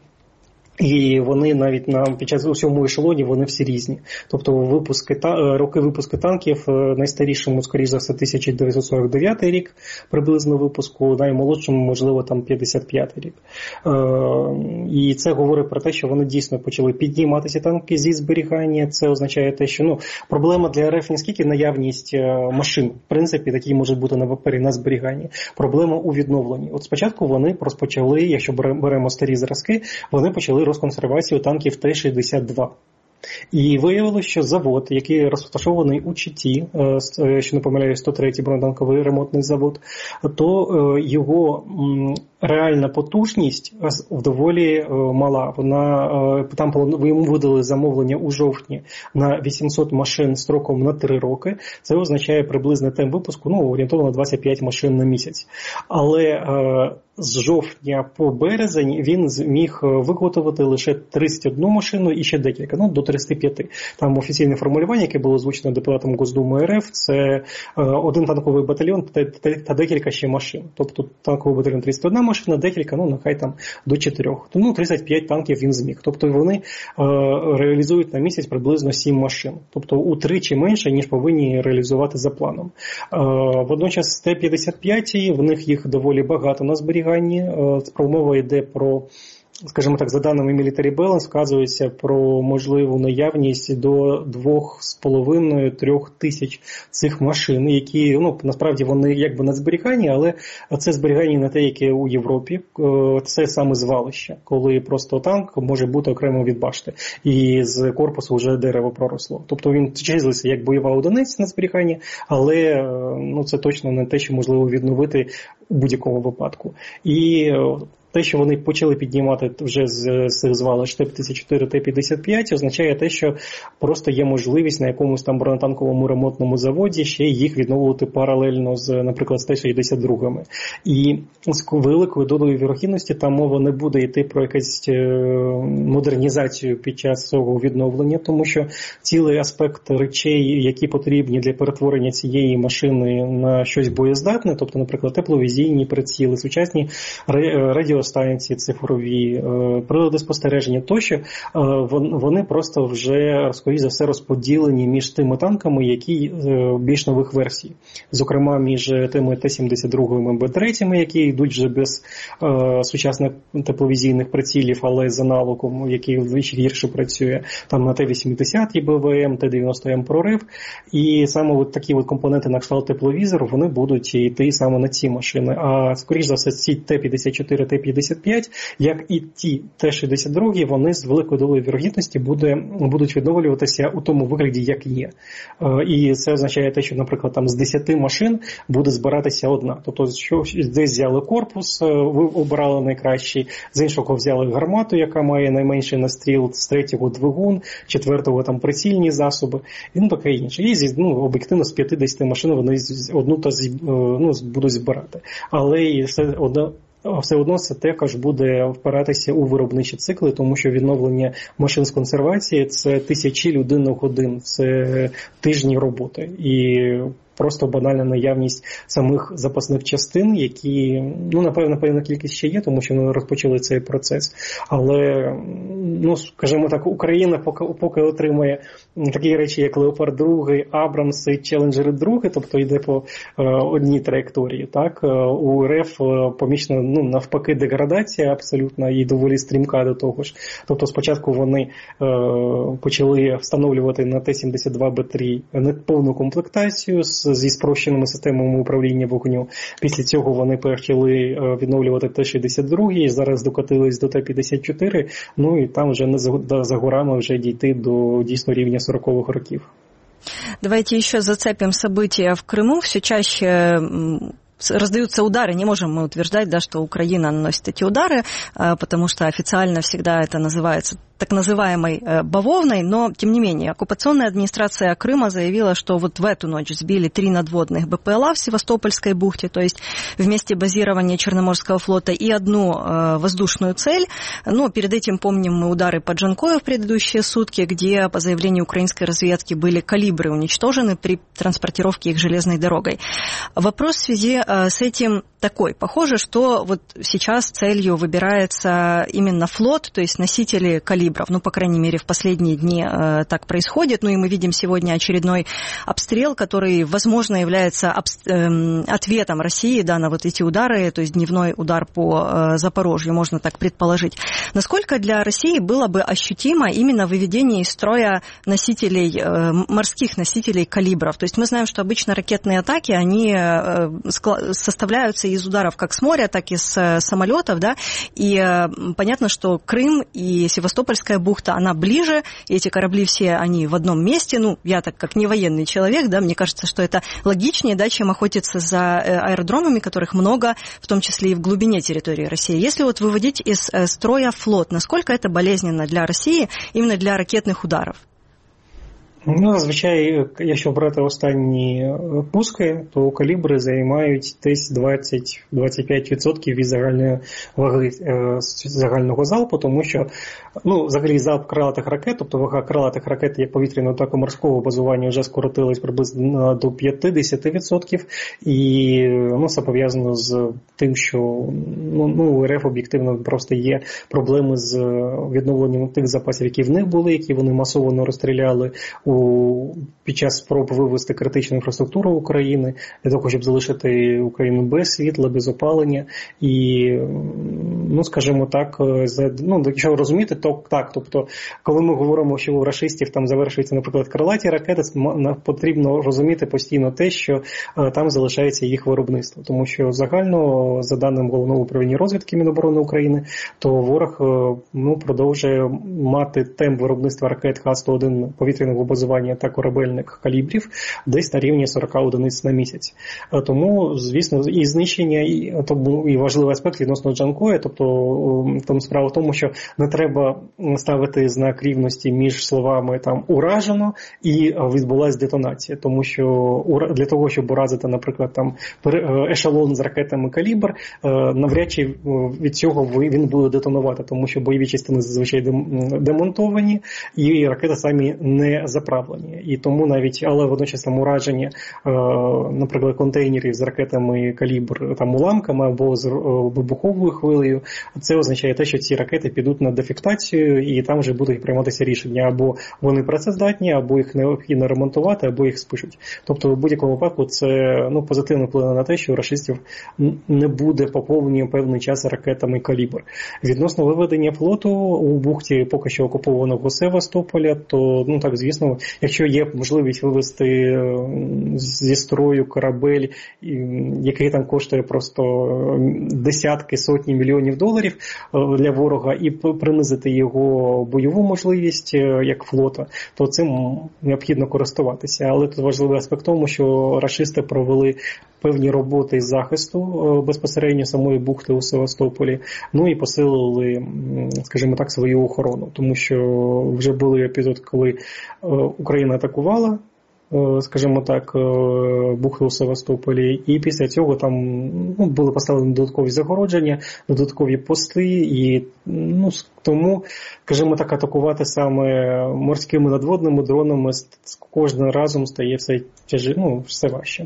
І вони навіть на під час усьому ешелоні вони всі різні. Тобто випуски та роки випуску танків найстарішому, скоріш за все, тисяча дев'ятсот сорок дев'ятий рік приблизно випуску, наймолодшому, можливо, там п'ятдесят п'ятий рік. Е, і це говорить про те, що вони дійсно почали підніматися танки зі зберігання. Це означає те, що ну проблема для РФ не скільки наявність машин, в принципі, такі можуть бути на папері на зберіганні. Проблема у відновленні. От спочатку вони розпочали, якщо беремо старі зразки, вони почали розконсервацію танків Т шістдесят два. І виявилося, що завод, який розташований у Читі, що не помиляюсь, сто третій бронетанковий ремонтний завод, то його реальна потужність доволі мала. Вона, там йому видали замовлення у жовтні на вісімсот машин строком на три роки. Це означає приблизний темп випуску, ну, орієнтовно двадцять п'ять машин на місяць. Але з жовтня по березень він зміг виготовити лише тридцять одну машину і ще декілька, ну, до тридцять п'ять. Там офіційне формулювання, яке було озвучено депутатом Госдуми РФ, це один танковий батальйон та декілька ще машин. Тобто танковий батальйон тридцять одна машина, декілька, ну, нехай там до чотирьох. Ну, тридцять п'ять танків він зміг. Тобто вони е, реалізують на місяць приблизно сім машин. Тобто утричі менше, ніж повинні реалізувати за планом. Е, водночас Т п'ятдесят п'ять, в них їх доволі багато на зберіганні. Е, мова йде про, скажімо так, за даними Military Balance, вказується про можливу наявність до двох з половиною трьох тисяч цих машин, які, ну, насправді вони якби на зберіганні, але це зберігання не те, яке у Європі. Це саме звалище, коли просто танк може бути окремо від башти. І з корпусу вже дерево проросло. Тобто він числиться як бойова одиниця на зберіганні, але, ну, це точно не те, що можливо відновити у будь-якому випадку. І те, що вони почали піднімати вже з цих звалищ Т п'ятдесят чотири, Т п'ятдесят п'ять, означає те, що просто є можливість на якомусь там бронетанковому ремонтному заводі ще їх відновлювати паралельно з, наприклад, з Т шістдесят два. І з великою долею вірогідності там мова не буде йти про якусь модернізацію під час цього відновлення, тому що цілий аспект речей, які потрібні для перетворення цієї машини на щось боєздатне, тобто, наприклад, тепловізійні приціли, сучасні радіо станції цифрові, прилади спостереження тощо, вони просто вже, скоріше за все, розподілені між тими танками, які більш нових версій. Зокрема, між тими Т сімдесят два М Б три, які йдуть вже без е, сучасних тепловізійних прицілів, але з аналогом, який вдвічі гірше працює, там на Т вісімдесят Б В М, Т дев'яносто М прорив. І саме от такі от компоненти на кшталт тепловізору, вони будуть йти саме на ці машини. А, скоріш за все, ці Т п'ятдесят чотири, Т п'ятдесят п'ять, як і ті Т шістдесят два, вони з великою долею вірогідності буде, будуть відновлюватися у тому вигляді, як є. І це означає те, що, наприклад, там з десяти машин буде збиратися одна. Тобто, що десь взяли корпус, ви обрали найкращий, з іншого взяли гармату, яка має найменший настріл, з третього двигун, четвертого там прицільні засоби, і ну таке інше. І ну, об'єктивно з п'ятдесят машин вони одну то ну, будуть збирати. Але і все одно все одно це також буде впиратися у виробничі цикли, тому що відновлення машин з консервації – це тисячі людинних годин, це тижні роботи. І просто банальна наявність самих запасних частин, які, ну, напевно, певна кількість ще є, тому що ми розпочали цей процес. Але, ну, скажімо так, Україна поки, поки отримує такі речі, як Леопард два, Абрамси, Челенджери два, тобто йде по е, одній траєкторії, так? У РФ помічена, ну, навпаки, деградація абсолютно і доволі стрімка до того ж. Тобто спочатку вони е, почали встановлювати на Т сімдесят два Б три неповну комплектацію з зі спрощеними системами управління вогню. Після цього вони почали відновлювати Т шістдесят два, і зараз докотились до Т п'ятдесят чотири, ну і там вже не за горами вже дійти до дійсно рівня сорокових років. Давайте еще зацепим события в Крыму. Все чаще раздаются удары. Не можем мы утверждать, да, что Украина наносит эти удары, потому что официально всегда это называется так называемой бавовной, но, тем не менее, оккупационная администрация Крыма заявила, что вот в эту ночь сбили три надводных БПЛА в Севастопольской бухте, то есть в месте базирования Черноморского флота, и одну э, воздушную цель. Но перед этим помним мы удары по Джанкою в предыдущие сутки, где, по заявлению украинской разведки, были калибры уничтожены при транспортировке их железной дорогой. Вопрос в связи э, с этим такой. Похоже, что вот сейчас целью выбирается именно флот, то есть носители калибров. Ну, по крайней мере, в последние дни э, так происходит. Ну, и мы видим сегодня очередной обстрел, который, возможно, является обс- э, ответом России, да, на вот эти удары, то есть дневной удар по э, Запорожью, можно так предположить. Насколько для России было бы ощутимо именно выведение из строя носителей, э, морских носителей калибров? То есть мы знаем, что обычно ракетные атаки, они э, скла- составляются из ударов как с моря, так и с э, самолетов, да, и э, понятно, что Крым и Севастопольская бухта, она ближе, и эти корабли все, они в одном месте. Ну, я так как не военный человек, да, мне кажется, что это логичнее, да, чем охотиться за аэродромами, которых много, в том числе и в глубине территории России. Если вот выводить из строя флот, насколько это болезненно для России, именно для ракетних ударів? Ну, зазвичай, якщо брати останні пуски, то калібри займають десь двадцять - двадцять п'ять відсотків від загальної ваги е, загального залпу, тому що, ну, взагалі залп крилатих ракет, тобто вага крилатих ракет як повітряного, так і морського базування вже скоротилась приблизно до п'ятдесят відсотків, і, ну, це пов'язано з тим, що, ну, ну, у РФ об'єктивно просто є проблеми з відновленням тих запасів, які в них були, які вони масово розстріляли у під час спроб вивести критичну інфраструктуру України, для того, щоб залишити Україну без світла, без опалення. І, ну, скажімо так, ну, якщо розуміти, то так, тобто, коли ми говоримо, що у рашистів там завершуються, наприклад, крилаті ракети, потрібно розуміти постійно те, що там залишається їх виробництво. Тому що загально, за даним Головного управління розвідки Міноборони України, то ворог, ну, продовжує мати темп виробництва ракет Х сто один повітряного базування та корабельних калібрів десь на рівні сорок одиниць на місяць. Тому, звісно, і знищення, і, тому, і важливий аспект відносно Джанкоя, тобто там справа в тому, що не треба ставити знак рівності між словами там «уражено» і «відбулась детонація», тому що для того, щоб уразити, наприклад, там ешелон з ракетами «Калібр», навряд чи від цього він буде детонувати, тому що бойові частини зазвичай демонтовані і ракети самі не заправлені. І тому навіть, але водночас там ураження, наприклад, контейнерів з ракетами «Калібр» там уламками або з вибуховою хвилею, це означає те, що ці ракети підуть на дефектацію і там вже будуть прийматися рішення, або вони працездатні, або їх необхідно ремонтувати, або їх спишуть. Тобто в будь-якому випадку це, ну, позитивно вплине на те, що у рашистів не буде поповнення певний час ракетами «Калібр». Відносно виведення флоту у бухті поки що окупованого Севастополя, то, ну, так, звісно, якщо є можливість вивести зі строю корабель, який там коштує просто десятки, сотні мільйонів доларів для ворога, і принизити його бойову можливість як флота, то цим необхідно користуватися. Але тут важливий аспект в тому, що рашисти провели певні роботи з захисту безпосередньо самої бухти у Севастополі, ну і посилили, скажімо так, свою охорону. Тому що вже були епізоди, коли Україна атакувала, скажімо так, бухту у Севастополі, і після цього там, ну, були поставлені додаткові загородження, додаткові пости, і, ну, тому, скажімо так, атакувати саме морськими надводними дронами з кожним разом стає все тяжі, ну, все важче.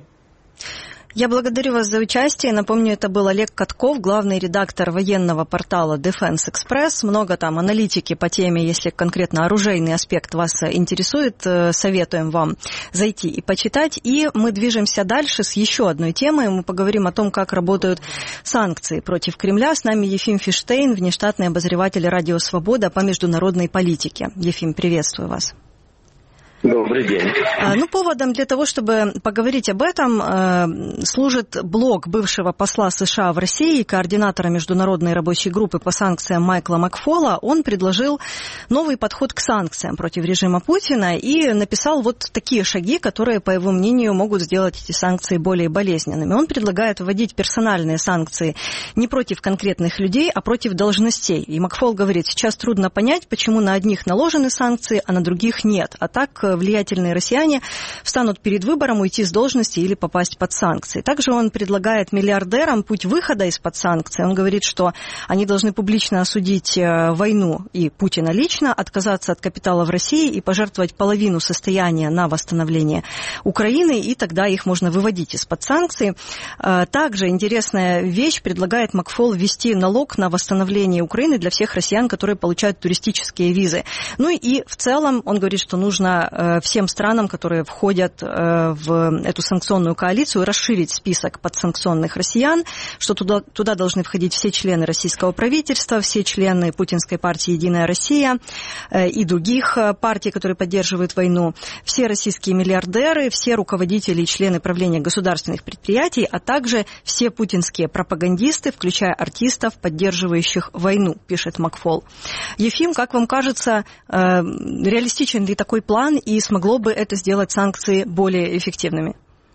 Я благодарю вас за участие. Напомню, это был Олег Катков, главный редактор военного портала Defense Express. Много там аналитики по теме, если конкретно оружейный аспект вас интересует, советуем вам зайти и почитать. И мы движемся дальше с еще одной темой. Мы поговорим о том, как работают санкции против Кремля. С нами Ефим Фиштейн, внештатный обозреватель «Радио Свобода» по международной политике. Ефим, приветствую вас. Добрый день. Ну, поводом для того, чтобы поговорить об этом, служит блог бывшего посла США в России, координатора международной рабочей группы по санкциям Майкла Макфола. Он предложил новый подход к санкциям против режима Путина и написал вот такие шаги, которые, по его мнению, могут сделать эти санкции более болезненными. Он предлагает вводить персональные санкции не против конкретных людей, а против должностей. И Макфол говорит, сейчас трудно понять, почему на одних наложены санкции, а на других нет. А так влиятельные россияне встанут перед выбором уйти с должности или попасть под санкции. Также он предлагает миллиардерам путь выхода из-под санкций. Он говорит, что они должны публично осудить войну и Путина лично, отказаться от капитала в России и пожертвовать половину состояния на восстановление Украины, и тогда их можно выводить из-под санкций. Также интересная вещь, предлагает Макфол ввести налог на восстановление Украины для всех россиян, которые получают туристические визы. Ну и в целом он говорит, что нужно всем странам, которые входят в эту санкционную коалицию, расширить список подсанкционных россиян, что туда, туда должны входить все члены российского правительства, все члены путинской партии «Единая Россия» и других партий, которые поддерживают войну, все российские миллиардеры, все руководители и члены правления государственных предприятий, а также все путинские пропагандисты, включая артистов, поддерживающих войну, пишет Макфол. Ефим, как вам кажется, реалистичен ли такой план и смогло бы это сделать санкции более эффективными?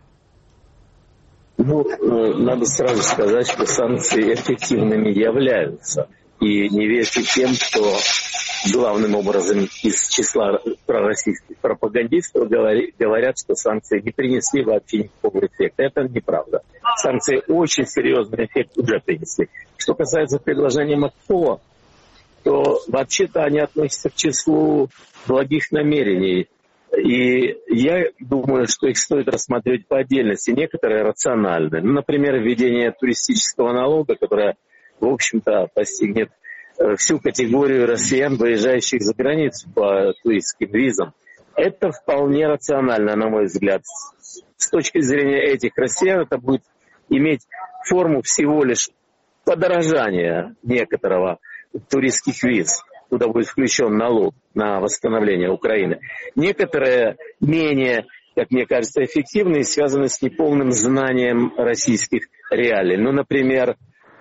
Ну, надо сразу сказать, что санкции эффективными являются. И не верьте тем, что главным образом из числа пророссийских пропагандистов говорят, что санкции не принесли вообще никакого эффекта. Это неправда. Санкции очень серьезный эффект уже принесли. Что касается предложения Макфола, то вообще-то они относятся к числу благих намерений. И я думаю, что их стоит рассматривать по отдельности. Некоторые рациональны. Ну, например, введение туристического налога, которое, в общем-то, постигнет всю категорию россиян, выезжающих за границу по туристским визам. Это вполне рационально, на мой взгляд. С точки зрения этих россиян это будет иметь форму всего лишь подорожания некоторого туристских виз, куда будет включен налог на восстановление Украины. Некоторые менее, как мне кажется, эффективные, связаны с неполным знанием российских реалий. Ну, например,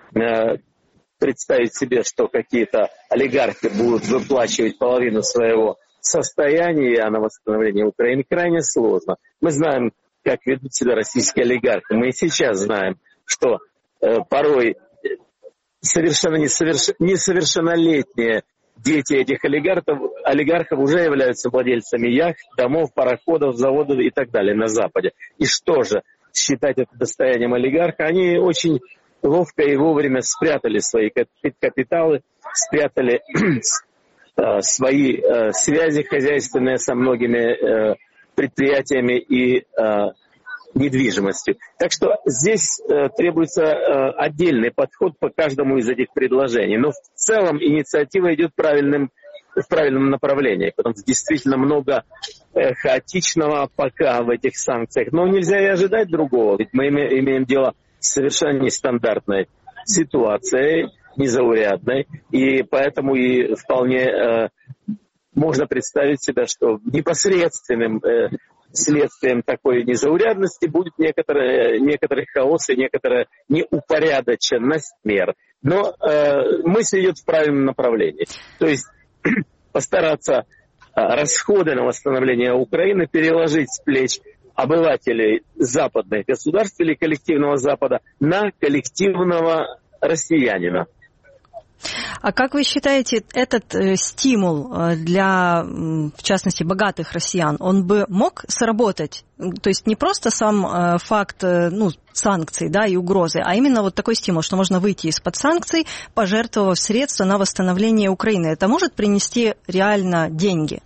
представить себе, что какие-то олигархи будут выплачивать половину своего состояния на восстановление Украины, крайне сложно. Мы знаем, как ведут себя российские олигархи. Мы и сейчас знаем, что порой совершенно несоверш... несовершеннолетние дети этих олигархов, олигархов уже являются владельцами яхт, домов, пароходов, заводов и так далее на Западе. И что же, считать это достоянием олигарха? Они очень ловко и вовремя спрятали свои капиталы, спрятали свои связи хозяйственные со многими предприятиями и недвижимостью. Так что здесь э, требуется э, отдельный подход по каждому из этих предложений. Но в целом инициатива идет правильным, в правильном направлении, потому что действительно много э, хаотичного пока в этих санкциях. Но нельзя и ожидать другого, ведь мы име, имеем дело с совершенно нестандартной ситуацией, незаурядной, и поэтому и вполне э, можно представить себе, что непосредственным э, следствием такой незаурядности будет некоторый, некоторый хаос и некоторая неупорядоченность мер. Но э, мысль идет в правильном направлении. То есть постараться э, расходы на восстановление Украины переложить с плеч обывателей западных государств или коллективного Запада на коллективного россиянина. А как вы считаете, этот э, стимул для, в частности, богатых россиян, он бы мог сработать? То есть не просто сам э, факт э, ну, санкций, да, и угрозы, а именно вот такой стимул, что можно выйти из-под санкций, пожертвовав средства на восстановление Украины. Это может принести реально деньги?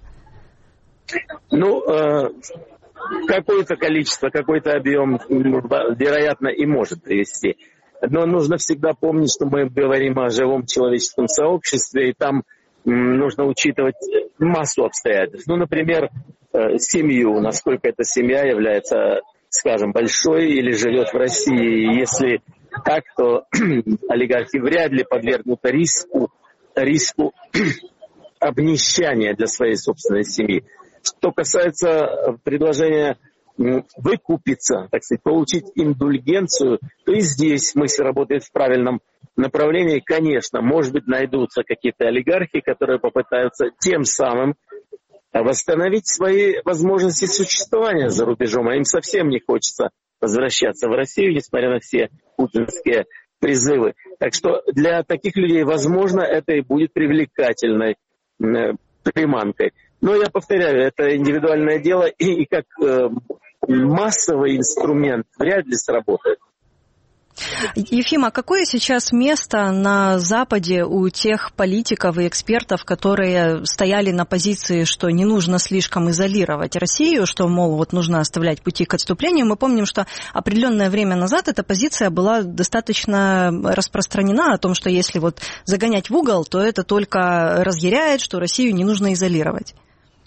Ну, э, какое-то количество, какой-то объем, вероятно, и может привести. Но нужно всегда помнить, что мы говорим о живом человеческом сообществе, и там нужно учитывать массу обстоятельств. Ну, например, семью, насколько эта семья является, скажем, большой или живет в России. Если так, то олигархи вряд ли подвергнуты риску, риску обнищания для своей собственной семьи. Что касается предложения выкупиться, так сказать, получить индульгенцию, то и здесь мысль работает в правильном направлении. Конечно, может быть, найдутся какие-то олигархи, которые попытаются тем самым восстановить свои возможности существования за рубежом. А им совсем не хочется возвращаться в Россию, несмотря на все путинские призывы. Так что для таких людей, возможно, это и будет привлекательной приманкой. Но я повторяю, это индивидуальное дело, и, и как э, массовый инструмент вряд ли сработает. Ефим, а какое сейчас место на Западе у тех политиков и экспертов, которые стояли на позиции, что не нужно слишком изолировать Россию, что, мол, вот нужно оставлять пути к отступлению? Мы помним, что определенное время назад эта позиция была достаточно распространена о том, что если вот загонять в угол, то это только разъяряет, что Россию не нужно изолировать.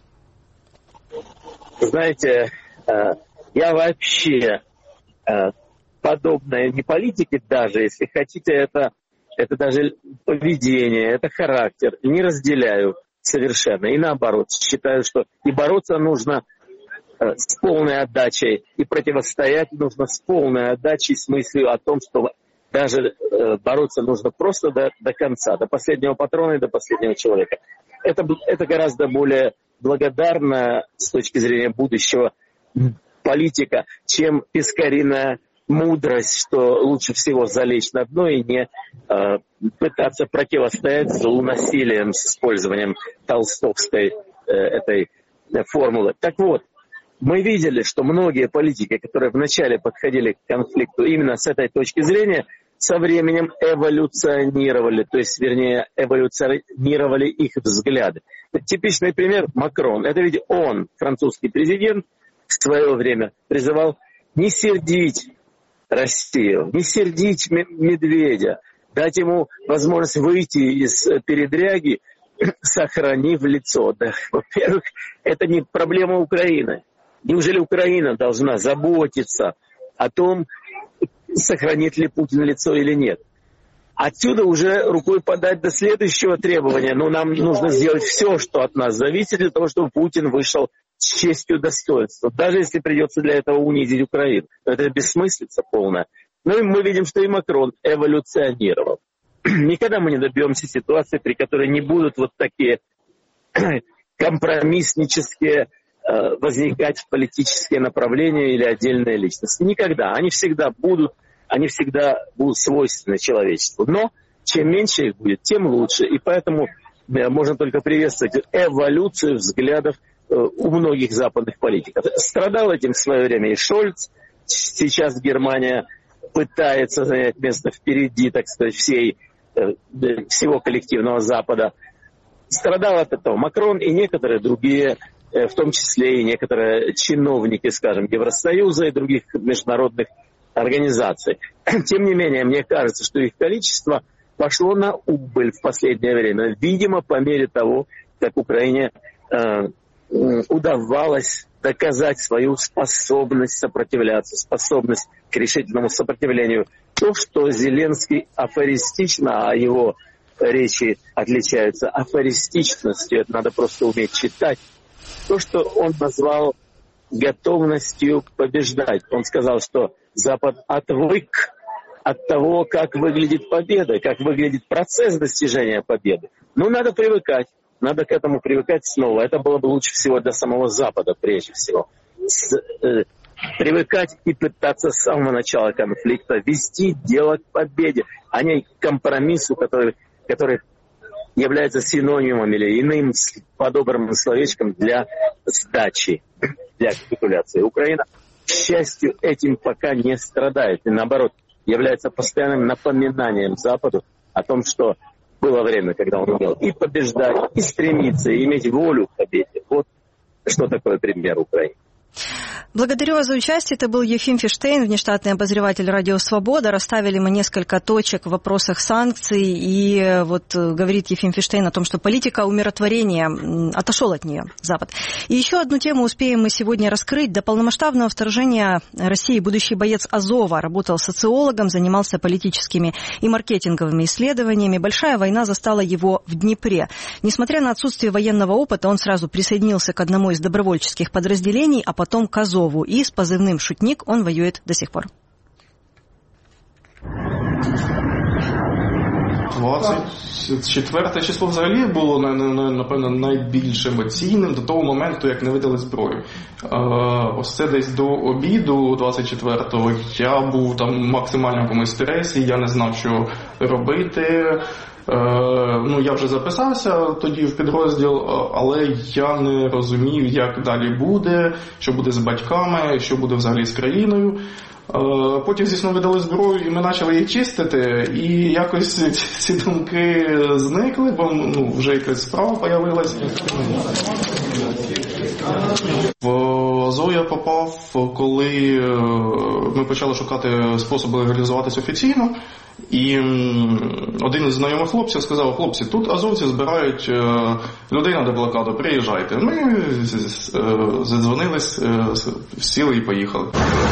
Знаете, я вообще... подобное не политики даже, если хотите, это, это даже поведение, это характер. Не разделяю совершенно. И наоборот, считаю, что и бороться нужно э, с полной отдачей, и противостоять нужно с полной отдачей, с мыслью о том, что даже э, бороться нужно просто до, до конца, до последнего патрона и до последнего человека. Это, это гораздо более благодарно с точки зрения будущего политика, чем пескариная мудрость, что лучше всего залечь на дно и не э, пытаться противостоять злу насилием с использованием толстовской э, этой э, формулы. Так вот, мы видели, что многие политики, которые вначале подходили к конфликту именно с этой точки зрения, со временем эволюционировали, то есть, вернее, эволюционировали их взгляды. Типичный пример — Макрон. Это ведь он, французский президент, в свое время призывал не сердить Россию, не сердить медведя, дать ему возможность выйти из передряги, сохранив лицо. Да, во-первых, это не проблема Украины. Неужели Украина должна заботиться о том, сохранит ли Путин лицо или нет? Отсюда уже рукой подать до следующего требования. Но нам нужно сделать все, что от нас зависит, для того, чтобы Путин вышел с честью и достоинством, даже если придется для этого унизить Украину. Это бессмыслица полная. Ну и мы видим, что и Макрон эволюционировал. Никогда мы не добьемся ситуации, при которой не будут вот такие компромисснические э, возникать политические направления или отдельные личности. Никогда. Они всегда будут, они всегда будут свойственны человечеству. Но чем меньше их будет, тем лучше. И поэтому э, можно только приветствовать эволюцию взглядов у многих западных политиков. Страдал этим в свое время и Шольц. Сейчас Германия пытается занять место впереди, так сказать, всей, всего коллективного Запада. Страдал от этого Макрон и некоторые другие, в том числе и некоторые чиновники, скажем, Евросоюза и других международных организаций. Тем не менее, мне кажется, что их количество пошло на убыль в последнее время. Видимо, по мере того, как Украине э, удавалось доказать свою способность сопротивляться, способность к решительному сопротивлению. То, что Зеленский афористично, а его речи отличаются афористичностью, это надо просто уметь читать. То, что он назвал готовностью побеждать. Он сказал, что Запад отвык от того, как выглядит победа, как выглядит процесс достижения победы. Ну, надо привыкать. Надо к этому привыкать снова. Это было бы лучше всего для самого Запада, прежде всего. С, э, привыкать и пытаться с самого начала конфликта вести дело к победе, а не к компромиссу, который, который является синонимом или иным подобранным словечком для сдачи, для капитуляции. Украина, к счастью, этим пока не страдает. И наоборот, является постоянным напоминанием Западу о том, что было время, когда он умел и побеждать, и стремиться, и иметь волю к победе. Вот что такое пример Украины. Благодарю вас за участие. Это был Ефим Фиштейн, внештатный обозреватель «Радио Свобода». Расставили мы несколько точек в вопросах санкций. И вот говорит Ефим Фиштейн о том, что политика умиротворения, отошел от нее Запад. И еще одну тему успеем мы сегодня раскрыть. До полномасштабного вторжения России будущий боец Азова работал социологом, занимался политическими и маркетинговыми исследованиями. Большая война застала его в Днепре. Несмотря на отсутствие военного опыта, он сразу присоединился к одному из добровольческих подразделений, а потом к Азову. И с позывным «Шутник» он воюет до сих пор. двадцять четверте число взагалі було, напевно, найбільш емоційним до того моменту, як не видали зброю. Ось це десь до обіду двадцять четвертого я був там максимально в якомусь стресі, я не знав, що робити. Ну, я вже записався тоді в підрозділ, але я не розумів, як далі буде, що буде з батьками, що буде взагалі з країною. Потім, звісно, видали зброю, і ми почали її чистити, і якось ці думки зникли, бо ну, вже якась справа появилась. В Азов я попав, коли ми почали шукати способи легалізуватися офіційно. І один із знайомих хлопців сказав: хлопці, тут азовці збирають людей на деблокаду, приїжджайте. Ми задзвонились, сіли і поїхали.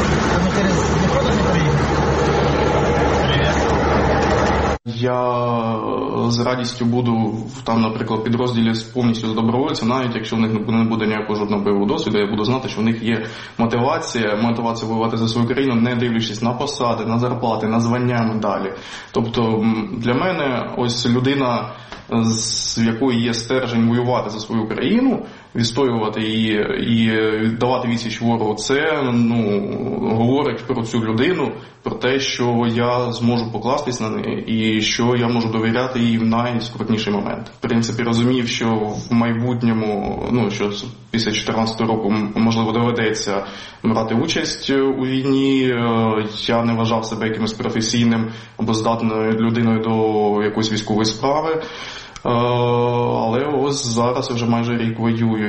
Я з радістю буду там, наприклад, підрозділі повністю з добровольців, навіть якщо в них не буде ніякого жодного бойового досвіду, я буду знати, що в них є мотивація, мотивація воювати за свою країну, не дивлячись на посади, на зарплати, на звання, медалі. Тобто для мене ось людина, з якої є стержень воювати за свою країну, відстоювати її і давати відсіч ворогу, це ну, говорить про цю людину, про те, що я зможу покластись на неї і що я можу довіряти їй в найскрутніший момент. В принципі, розумів, що в майбутньому, ну, що після дві тисячі чотирнадцятого року, можливо, доведеться брати участь у війні. Я не вважав себе якимось професійним або здатною людиною до якоїсь військової справи. Але ось зараз вже майже рік воюю.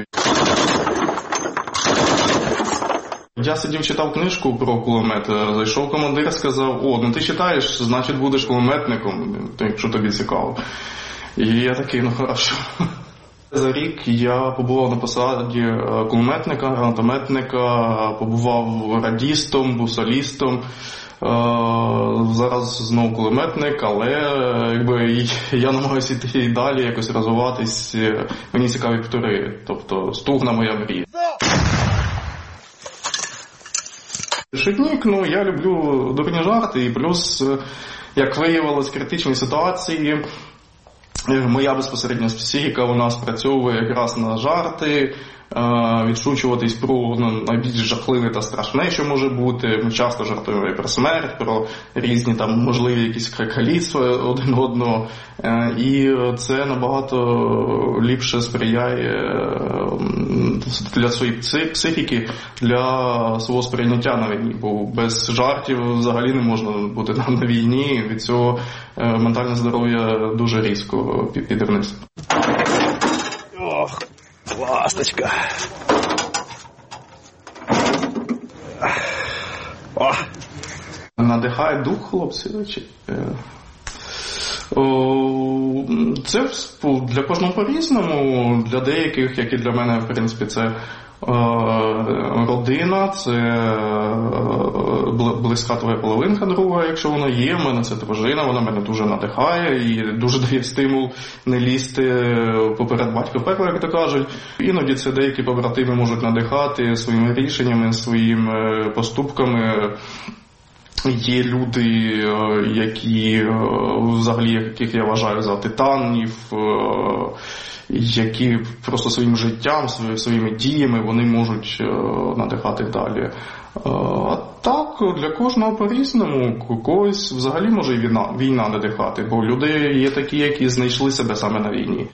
Я сидів, читав книжку про кулемет, зайшов командир, сказав: о, ну ти читаєш, значить будеш кулеметником, якщо тобі цікаво. І я такий, ну хорошо. За рік я побував на посаді кулеметника, гранатометника, побував радістом, був солістом. Зараз знову кулеметник, але якби я намагаюся йти і далі, якось розвиватись. Мені цікаві птури, тобто стугна моя мрія. Шутник, ну, я люблю дурні жарти, і плюс, як виявилось, критичні ситуації, моя безпосередня психіка у нас спрацьовує якраз на жарти, відшучуватись про ну, найбільш жахливе та страшне, що може бути. Ми часто жартуємо і про смерть, про різні там можливі якісь каліцтва один одного. І це набагато ліпше сприяє для своєї психіки, для свого сприйняття на війні. Бо без жартів взагалі не можна бути на війні. Від цього ментальне здоров'я дуже різко піде вниз. Ох, ласточка. О. Надихає дух, хлопці. Це для кожного по-різному. Для деяких, як і для мене, в принципі, це родина, це близька твоя половинка друга, якщо вона є. В мене це дружина, вона мене дуже надихає і дуже дає стимул не лізти поперед батька в пекло, як то кажуть. Іноді це деякі побратими можуть надихати своїми рішеннями, своїми поступками. Є люди, які взагалі, яких я вважаю за титанів, які просто своїм життям, своїми діями вони можуть надихати далі. А так, для кожного по-різному, когось взагалі може і війна, війна надихати, бо люди є такі, які знайшли себе саме на війні.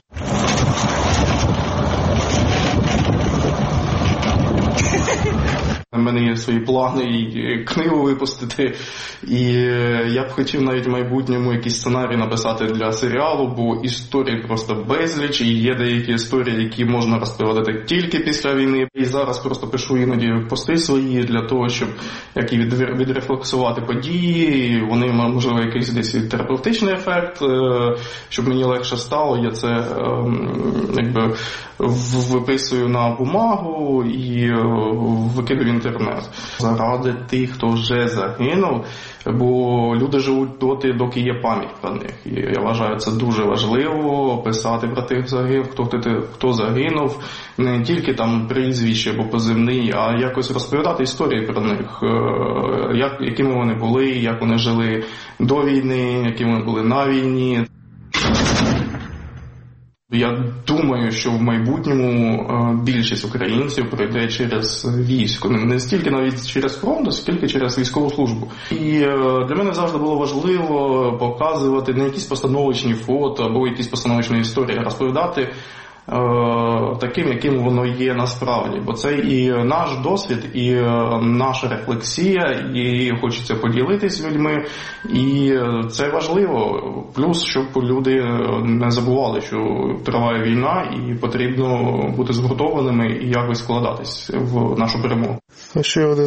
У мене є свої плани і книгу випустити, і я б хотів навіть в майбутньому якийсь сценарій написати для серіалу, бо історій просто безліч, і є деякі історії, які можна розповідати тільки після війни. І зараз просто пишу іноді пости свої для того, щоб як і відрефлексувати події, вони, можливо, якийсь десь терапевтичний ефект, щоб мені легше стало, я це якби виписую на бумагу і викидаю в інтернет. Заради тих, хто вже загинув, бо люди живуть доти, доки є пам'ять про них. І я вважаю, це дуже важливо писати про тих загинув, хто, хто загинув, не тільки там прізвище або позивний, а якось розповідати історії про них, як, якими вони були, як вони жили до війни, якими вони були на війні. Я думаю, що в майбутньому більшість українців пройде через військо. Не стільки навіть через фронт, а скільки через військову службу. І для мене завжди було важливо показувати не якісь постановочні фото або якісь постановочні історії, а розповідати таким, яким воно є насправді. Бо це і наш досвід, і наша рефлексія, і хочеться поділитися з людьми, і це важливо. Плюс, щоб люди не забували, що триває війна, і потрібно бути згуртованими і якось складатись в нашу перемогу. А ще один.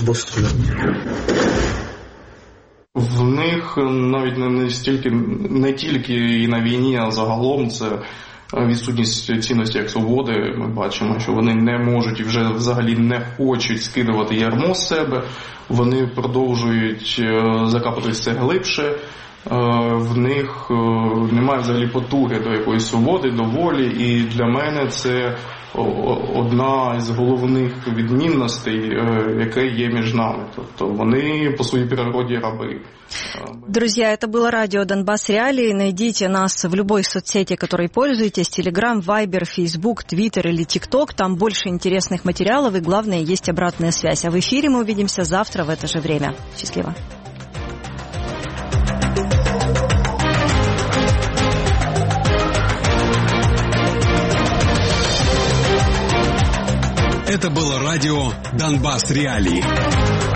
В них навіть не стільки, не тільки і на війні, а загалом це відсутність цінності як свободи. Ми бачимо, що вони не можуть і вже взагалі не хочуть скидувати ярмо з себе. Вони продовжують закапатися все глибше. В них немає взагалі потуги до якоїсь свободи, до волі. І для мене це одна із головних відмінностей, яка є між нами. Тобто вони по своїй природі раби. Друзья, это было радио «Донбасс Реалии». Найдите нас в любой соцсети, которой пользуетесь. Телеграм, Вайбер, Фейсбук, Твиттер или ТикТок. Там больше интересных материалов и, главное, есть обратная связь. А в эфире мы увидимся завтра в это же время. Счастливо. Это было радио «Донбасс Реалии».